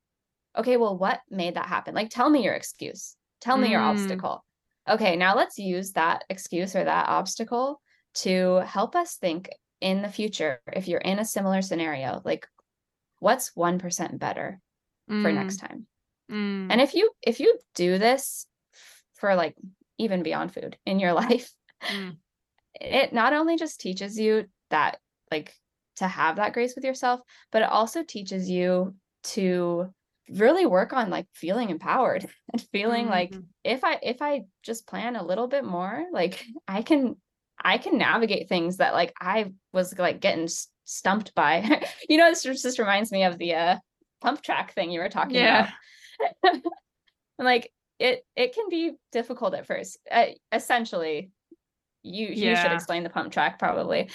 okay, well, what made that happen? Like, tell me your excuse. Tell me your Mm. obstacle. Okay, now let's use that excuse or that obstacle to help us think in the future. If you're in a similar scenario, like what's one percent better for Mm. next time? Mm. And if you, if you do this for like even beyond food in your life, Mm. it not only just teaches you that like to have that grace with yourself, but it also teaches you to really work on like feeling empowered and feeling like Mm. if I if I just plan a little bit more, like I can I can navigate things that like I was like getting stumped by. You know, this just reminds me of the uh pump track thing you were talking Yeah. about. And like it it can be difficult at first. Uh, essentially, you Yeah. you should explain the pump track probably.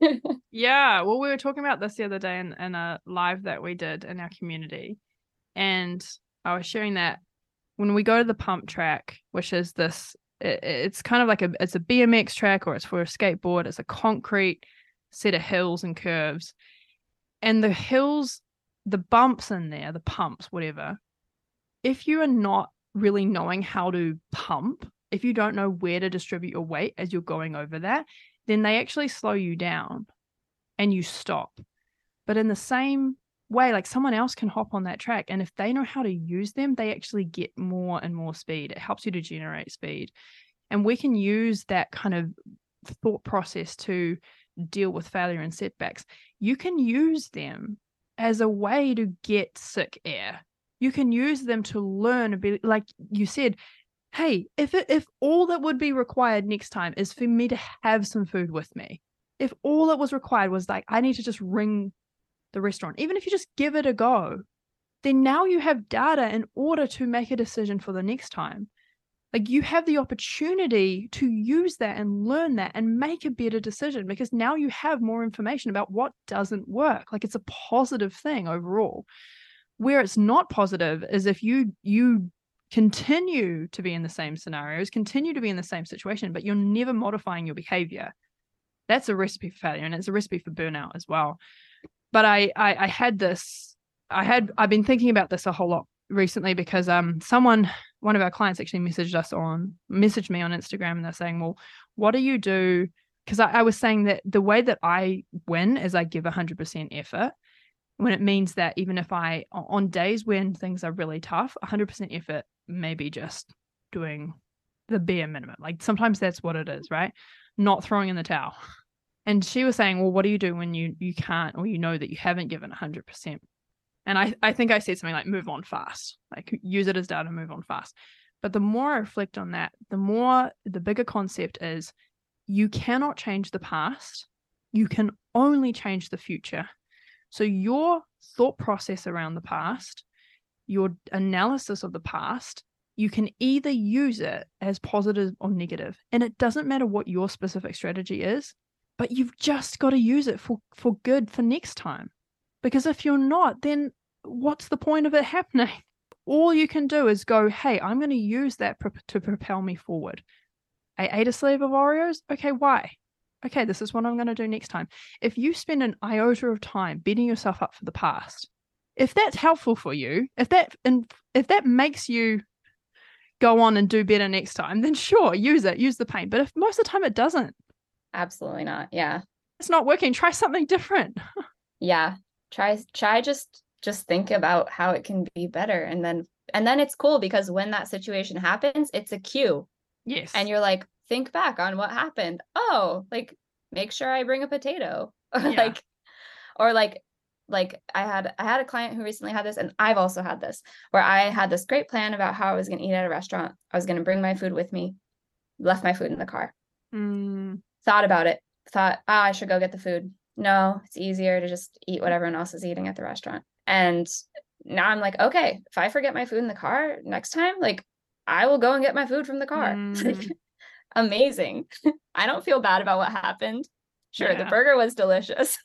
Yeah. Well, we were talking about this the other day in, in a live that we did in our community. And I was sharing that when we go to the pump track, which is this, it, it's kind of like a, it's a B M X track or it's for a skateboard. It's a concrete set of hills and curves. And the hills, the bumps in there, the pumps, whatever, if you are not really knowing how to pump, if you don't know where to distribute your weight as you're going over that, then they actually slow you down and you stop. But in the same way, like someone else can hop on that track, and if they know how to use them, they actually get more and more speed. It helps you to generate speed. And we can use that kind of thought process to deal with failure and setbacks. You can use them as a way to get sick air. You can use them to learn a bit, like you said, hey, if it, if all that would be required next time is for me to have some food with me, if all that was required was like, I need to just ring the restaurant, even if you just give it a go, then now you have data in order to make a decision for the next time. Like you have the opportunity to use that and learn that and make a better decision because now you have more information about what doesn't work. Like it's a positive thing overall. Where it's not positive is if you you continue to be in the same scenarios, continue to be in the same situation, but you're never modifying your behavior. That's a recipe for failure, and it's a recipe for burnout as well. But I, I, I had this, I had, I've been thinking about this a whole lot recently because um, someone, one of our clients actually messaged us on, messaged me on Instagram, and they're saying, well, what do you do? Because I, I was saying that the way that I win is I give one hundred percent effort, when it means that even if I, on days when things are really tough, one hundred percent effort, maybe just doing the bare minimum. Like sometimes that's what it is, right? Not throwing in the towel. And she was saying, well, what do you do when you you can't, or you know that you haven't given one hundred percent? And I, I think I said something like, move on fast, like use it as data, move on fast. But the more I reflect on that, the more, the bigger concept is you cannot change the past. You can only change the future. So your thought process around the past your analysis of the past, you can either use it as positive or negative. And it doesn't matter what your specific strategy is, but you've just got to use it for, for good for next time. Because if you're not, then what's the point of it happening? All you can do is go, hey, I'm going to use that pro- to propel me forward. I ate a sleeve of Oreos. Okay, why? Okay, this is what I'm going to do next time. If you spend an iota of time beating yourself up for the past, if that's helpful for you, if that and if that makes you go on and do better next time, then sure, use it, use the pain. But if most of the time it doesn't, Absolutely not. Yeah. it's not working, try something different. Yeah. Try, try just, just think about how it can be better. And then, and then it's cool because when that situation happens, it's a cue. Yes. And you're like, think back on what happened. Oh, like make sure I bring a potato or Yeah. like, or like, like I had, I had a client who recently had this, and I've also had this, where I had this great plan about how I was going to eat at a restaurant. I was going to bring my food with me, left my food in the car, Mm, thought about it, thought, ah, I should go get the food. No, it's easier to just eat what everyone else is eating at the restaurant. And now I'm like, okay, if I forget my food in the car next time, like I will go and get my food from the car. Mm. Amazing. I don't feel bad about what happened. Sure, the Yeah. burger was delicious.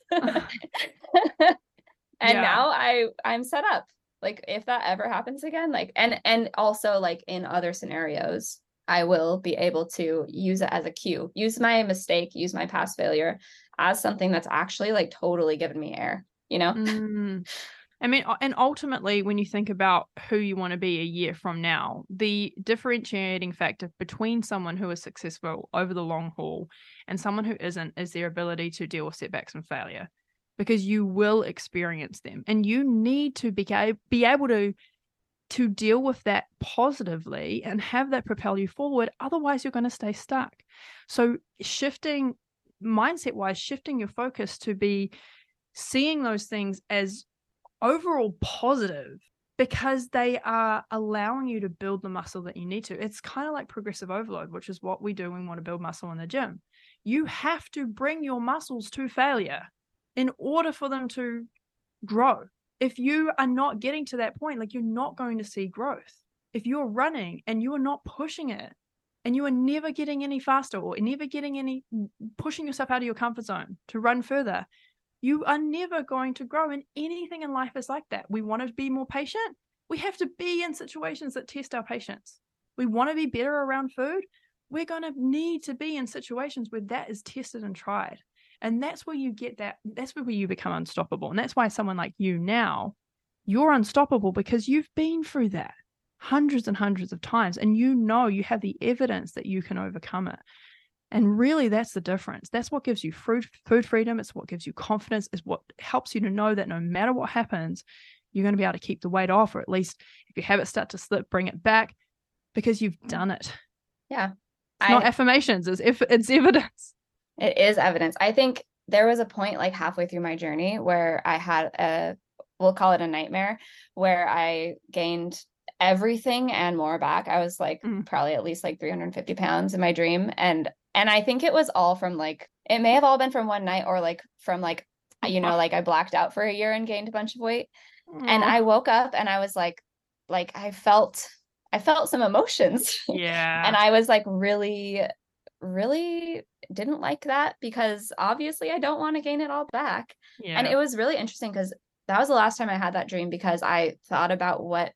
And Yeah. now I I'm set up. Like if that ever happens again, like and and also like in other scenarios, I will be able to use it as a cue, use my mistake, use my past failure as something that's actually like totally given me air, you know? Mm. I mean, and ultimately, when you think about who you want to be a year from now, the differentiating factor between someone who is successful over the long haul and someone who isn't is their ability to deal with setbacks and failure, because you will experience them, and you need to be, be able to to deal with that positively and have that propel you forward. Otherwise, you're going to stay stuck. So shifting mindset wise, shifting your focus to be seeing those things as overall positive, because they are allowing you to build the muscle that you need to. It's kind of like progressive overload, which is what we do when we want to build muscle in the gym. You have to bring your muscles to failure in order for them to grow. If you are not getting to that point, like you're not going to see growth. If you're running and you are not pushing it and you are never getting any faster or never getting any pushing yourself out of your comfort zone to run further, you are never going to grow. And anything in life is like that. We want to be more patient. We have to be in situations that test our patience. We want to be better around food. We're going to need to be in situations where that is tested and tried. And that's where you get that. That's where you become unstoppable. And that's why someone like you now, you're unstoppable because you've been through that hundreds and hundreds of times. And you know, you have the evidence that you can overcome it. And really, that's the difference. That's what gives you food, food freedom. It's what gives you confidence. It's what helps you to know that no matter what happens, you're going to be able to keep the weight off, or at least if you have it start to slip, bring it back, because you've done it. Yeah. It's I, not affirmations. It's, it's evidence. It is evidence. I think there was a point like halfway through my journey where I had a, we'll call it a nightmare, where I gained everything and more back. I was like mm. probably at least like three hundred fifty pounds in my dream. And, and I think it was all from like, it may have all been from one night, or like from like, you know, like I blacked out for a year and gained a bunch of weight. Aww. And I woke up and I was like, like I felt, I felt some emotions. Yeah. And I was like, really, really didn't like that, because obviously I don't want to gain it all back. Yeah. And it was really interesting because that was the last time I had that dream, because I thought about what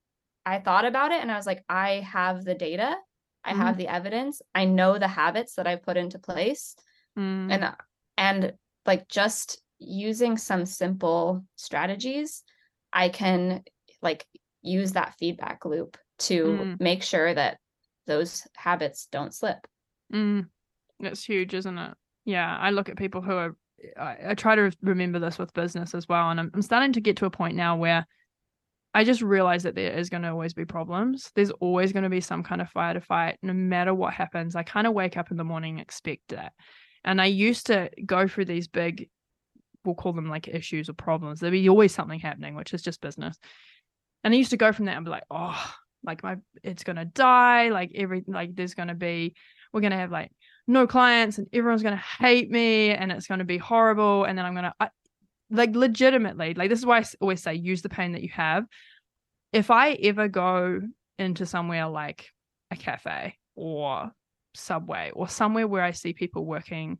I thought about it and I was like, I have the data, I mm. have the evidence, I know the habits that I put into place. Mm. And and like just using some simple strategies, I can like use that feedback loop to mm. make sure that those habits don't slip. Mm. That's huge, isn't it? Yeah. I look at people who are, I, I try to remember this with business as well. And I'm, I'm starting to get to a point now where I just realize that there is going to always be problems. There's always going to be some kind of fire to fight, no matter what happens. I kind of wake up in the morning and expect that. And I used to go through these big, we'll call them like issues or problems. There'd be always something happening, which is just business. And I used to go from that and be like, oh, like my, it's going to die. Like every, like there's going to be, we're going to have like no clients and everyone's going to hate me and it's going to be horrible. And then I'm going to, like legitimately, like this is why I always say, use the pain that you have. if I ever go into somewhere like a cafe or Subway or somewhere where I see people working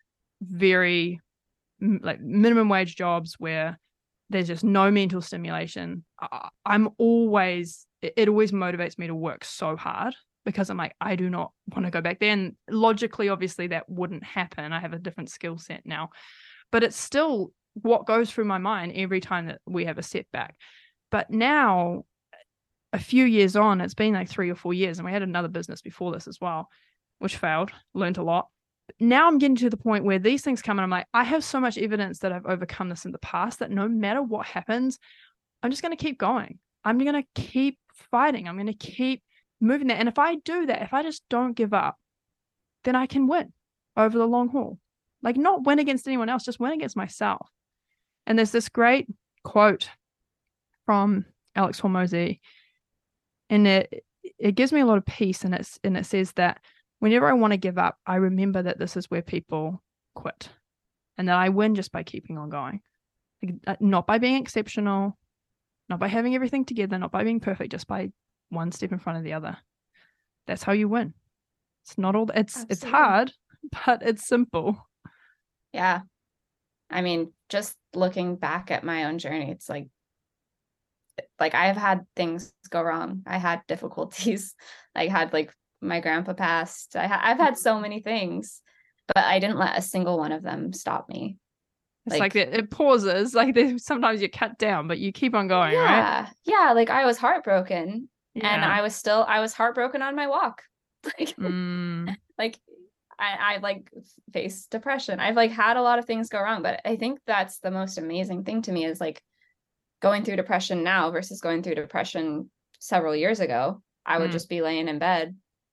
very like minimum wage jobs where there's just no mental stimulation, I, I'm always, it, it always motivates me to work so hard because I'm like, I do not want to go back there. And logically, obviously, that wouldn't happen. I have a different skill set now, but it's still what goes through my mind every time that we have a setback. But now, a few years on, it's been like three or four years, and we had another business before this as well, which failed, learned a lot. Now I'm getting to the point where these things come and I'm like, I have so much evidence that I've overcome this in the past that no matter what happens, I'm just going to keep going. I'm going to keep fighting. I'm going to keep moving that. And if I do that, if I just don't give up, then I can win over the long haul. Like not win against anyone else, just win against myself. And there's this great quote from Alex Hormozi, and it it gives me a lot of peace. And it's and it says that whenever I want to give up, I remember that this is where people quit, and that I win just by keeping on going, like, not by being exceptional, not by having everything together, not by being perfect, just by one step in front of the other. That's how you win. It's not all. It's Absolutely. It's hard, but it's simple. Yeah, I mean, just looking back at my own journey, it's like. Like I've had things go wrong. I had difficulties. I had like my grandpa passed. I ha- I've had so many things, but I didn't let a single one of them stop me. It's like, like it, it pauses. Like sometimes you cut down, but you keep on going, yeah, right? Yeah. Like I was heartbroken, yeah. and I was still I was heartbroken on my walk. Like, mm. like I I like faced depression. I've like had a lot of things go wrong, but I think that's the most amazing thing to me is like. Going through depression now versus going through depression several years ago, I would mm. just be laying in bed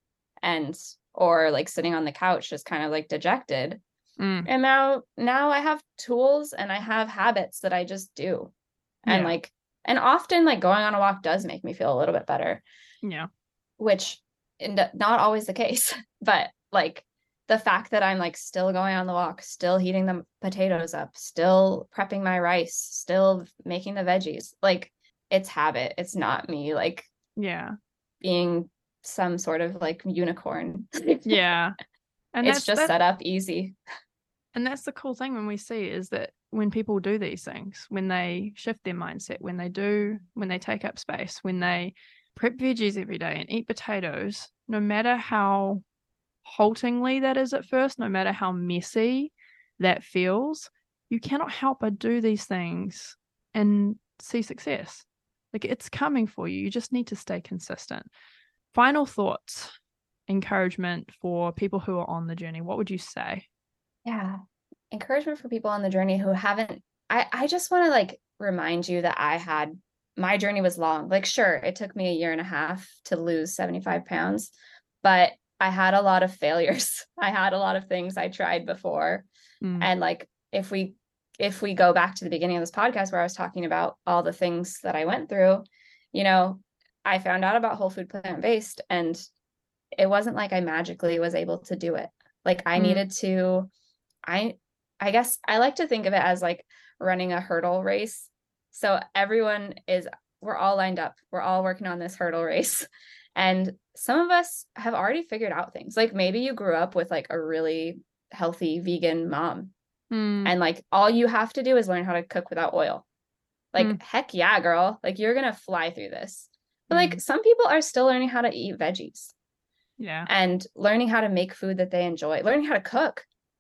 and or like sitting on the couch just kind of like dejected. Mm. And now now I have tools and I have habits that I just do. And yeah. like and often like going on a walk does make me feel a little bit better. Yeah. Which not always the case, but like the fact that I'm like still going on the walk, still heating the potatoes up, still prepping my rice, still making the veggies, like it's habit. It's not me like yeah being some sort of like unicorn. Yeah. And it's just set up easy. And that's the cool thing when we see is that when people do these things, when they shift their mindset, when they do, when they take up space, when they prep veggies every day and eat potatoes, no matter how haltingly that is at first, no matter how messy that feels, you cannot help but do these things and see success. Like it's coming for you. You just need to stay consistent. Final thoughts, encouragement for people who are on the journey. What would you say? Yeah. Encouragement for people on the journey who haven't, I, I just want to like remind you that I had, my journey was long. Like, sure, it took me a year and a half to lose seventy-five pounds, but I had a lot of failures. I had a lot of things I tried before. Mm. And like, if we, if we go back to the beginning of this podcast where I was talking about all the things that I went through, you know, I found out about whole food plant-based and it wasn't like I magically was able to do it. Like I mm. needed to, I, I guess I like to think of it as like running a hurdle race. So everyone is, we're all lined up. We're all working on this hurdle race. And some of us have already figured out things. Like maybe you grew up with like a really healthy vegan mom. Mm. And like all you have to do is learn how to cook without oil. Like, mm. heck yeah, girl. Like you're going to fly through this. But mm. like some people are still learning how to eat veggies. Yeah. And learning how to make food that they enjoy, learning how to cook.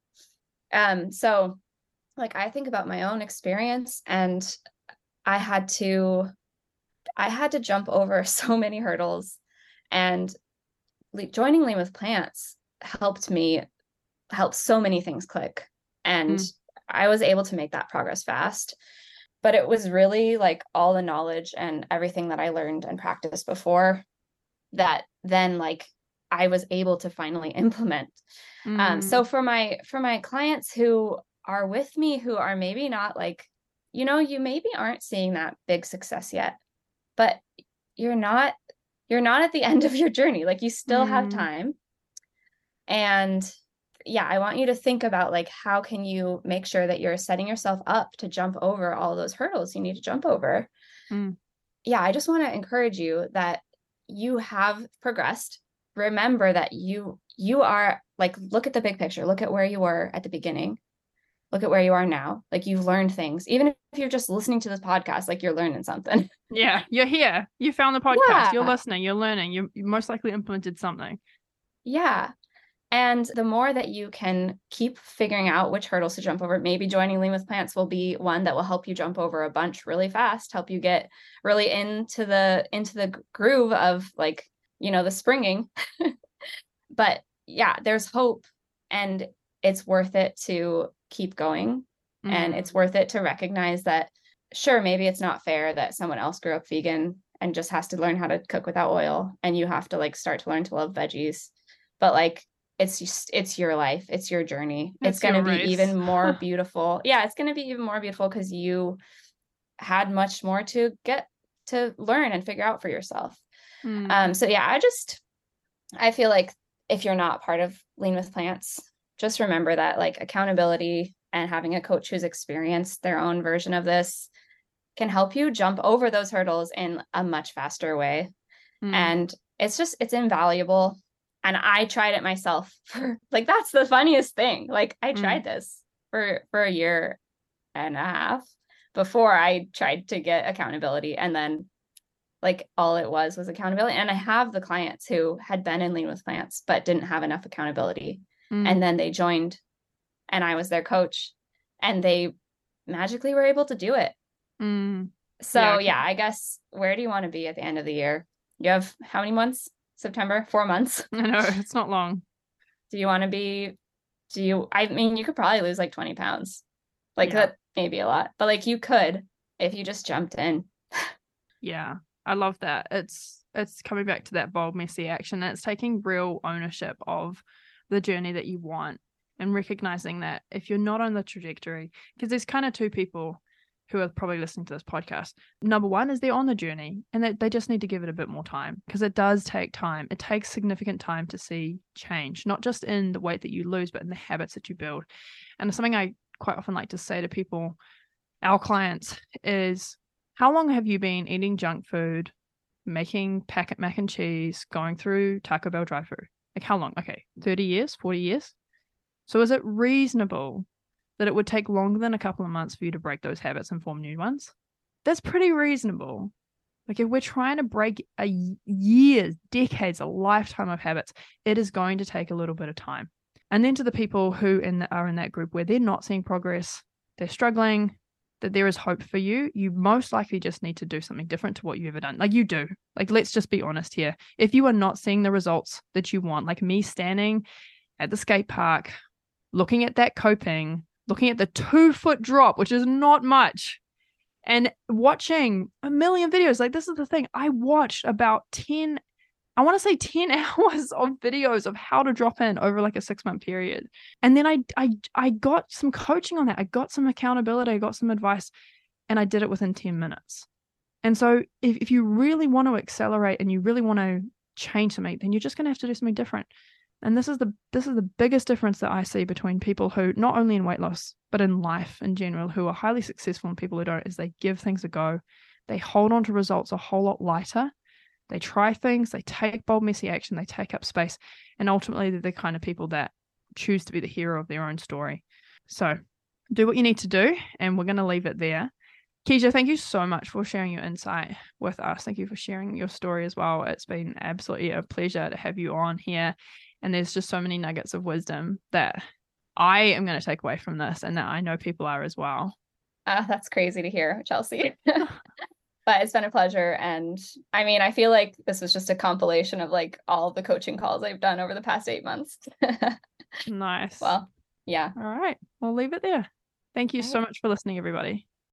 Um, so like I think about my own experience and I had to, I had to jump over so many hurdles. And joining Lean with Plants helped me, helped so many things click. And mm. I was able to make that progress fast. But it was really like all the knowledge and everything that I learned and practiced before that then like I was able to finally implement. Mm. Um, so for my, for my clients who are with me, who are maybe not like, you know, you maybe aren't seeing that big success yet, but you're not, you're not at the end of your journey. Like you still mm. have time. And yeah, I want you to think about like, how can you make sure that you're setting yourself up to jump over all those hurdles you need to jump over? Mm. yeah, I just want to encourage you that you have progressed. Remember that you you are like, look at the big picture. Look at where you were at the beginning. Look at where you are now. Like, you've learned things. Even if you're just listening to this podcast, like, you're learning something. Yeah, you're here. You found the podcast. Yeah. You're listening. You're learning. You, you most likely implemented something. Yeah. And the more that you can keep figuring out which hurdles to jump over, maybe joining Lean with Plants will be one that will help you jump over a bunch really fast, help you get really into the into the groove of, like, you know, the springing. But yeah, there's hope, and it's worth it to keep going. Mm. And it's worth it to recognize that, sure, maybe it's not fair that someone else grew up vegan and just has to learn how to cook without oil, and you have to like start to learn to love veggies. But like, it's just, it's your life. It's your journey. It's, it's going to be race. even more beautiful. Yeah. It's going to be even more beautiful because you had much more to get to learn and figure out for yourself. Mm. Um, so yeah, I just, I feel like if you're not part of Lean with Plants, just remember that like accountability and having a coach who's experienced their own version of this can help you jump over those hurdles in a much faster way. Mm. And it's just, it's invaluable. And I tried it myself for like, that's the funniest thing. Like, I tried mm. this for, for a year and a half before I tried to get accountability. And then like, all it was was accountability. And I have the clients who had been in Lean with Plants, but didn't have enough accountability. Mm. And then they joined and I was their coach, and they magically were able to do it. Mm. So yeah, yeah, I guess, where do you want to be at the end of the year? You have how many months? September, four months. I know, it's not long. Do you want to be, do you, I mean, you could probably lose like twenty pounds. Like yeah. That may be a lot, but like you could, if you just jumped in. Yeah, I love that. It's, it's coming back to that bold, messy action. It's taking real ownership of the journey that you want, and recognizing that if you're not on the trajectory, because there's kind of two people who are probably listening to this podcast. Number one is they're on the journey, and that they just need to give it a bit more time, because it does take time. It takes significant time to see change, not just in the weight that you lose, but in the habits that you build. And something I quite often like to say to people, our clients, is how long have you been eating junk food, making packet mac and cheese, going through Taco Bell drive-thru? Like, how long? Okay, thirty years, forty years? So is it reasonable that it would take longer than a couple of months for you to break those habits and form new ones? That's pretty reasonable. Like, if we're trying to break a years, decades, a lifetime of habits, it is going to take a little bit of time. And then to the people who in the, are in that group where they're not seeing progress, they're struggling, that there is hope for you, you most likely just need to do something different to what you've ever done. Like, you do. Like, let's just be honest here. If you are not seeing the results that you want, like me standing at the skate park, looking at that coping, looking at the two foot drop, which is not much, and watching a million videos. Like, this is the thing. I watched about ten, I want to say ten hours of videos of how to drop in over like a six month period. And then I, I, I got some coaching on that. I got some accountability. I got some advice, and I did it within ten minutes. And so if, if you really want to accelerate and you really want to change something, then you're just going to have to do something different. And this is the this is the biggest difference that I see between people who, not only in weight loss, but in life in general, who are highly successful and people who don't, is they give things a go. They hold on to results a whole lot lighter. They try things, they take bold, messy action, they take up space. And ultimately, they're the kind of people that choose to be the hero of their own story. So do what you need to do, and we're going to leave it there. Keisha, thank you so much for sharing your insight with us. Thank you for sharing your story as well. It's been absolutely a pleasure to have you on here. And there's just so many nuggets of wisdom that I am going to take away from this, and that I know people are as well. Uh, that's crazy to hear, Chelsea. But it's been a pleasure. And I mean, I feel like this was just a compilation of like all the coaching calls I've done over the past eight months. Nice. Well, yeah. All right. We'll leave it there. Thank you all so right. much for listening, everybody.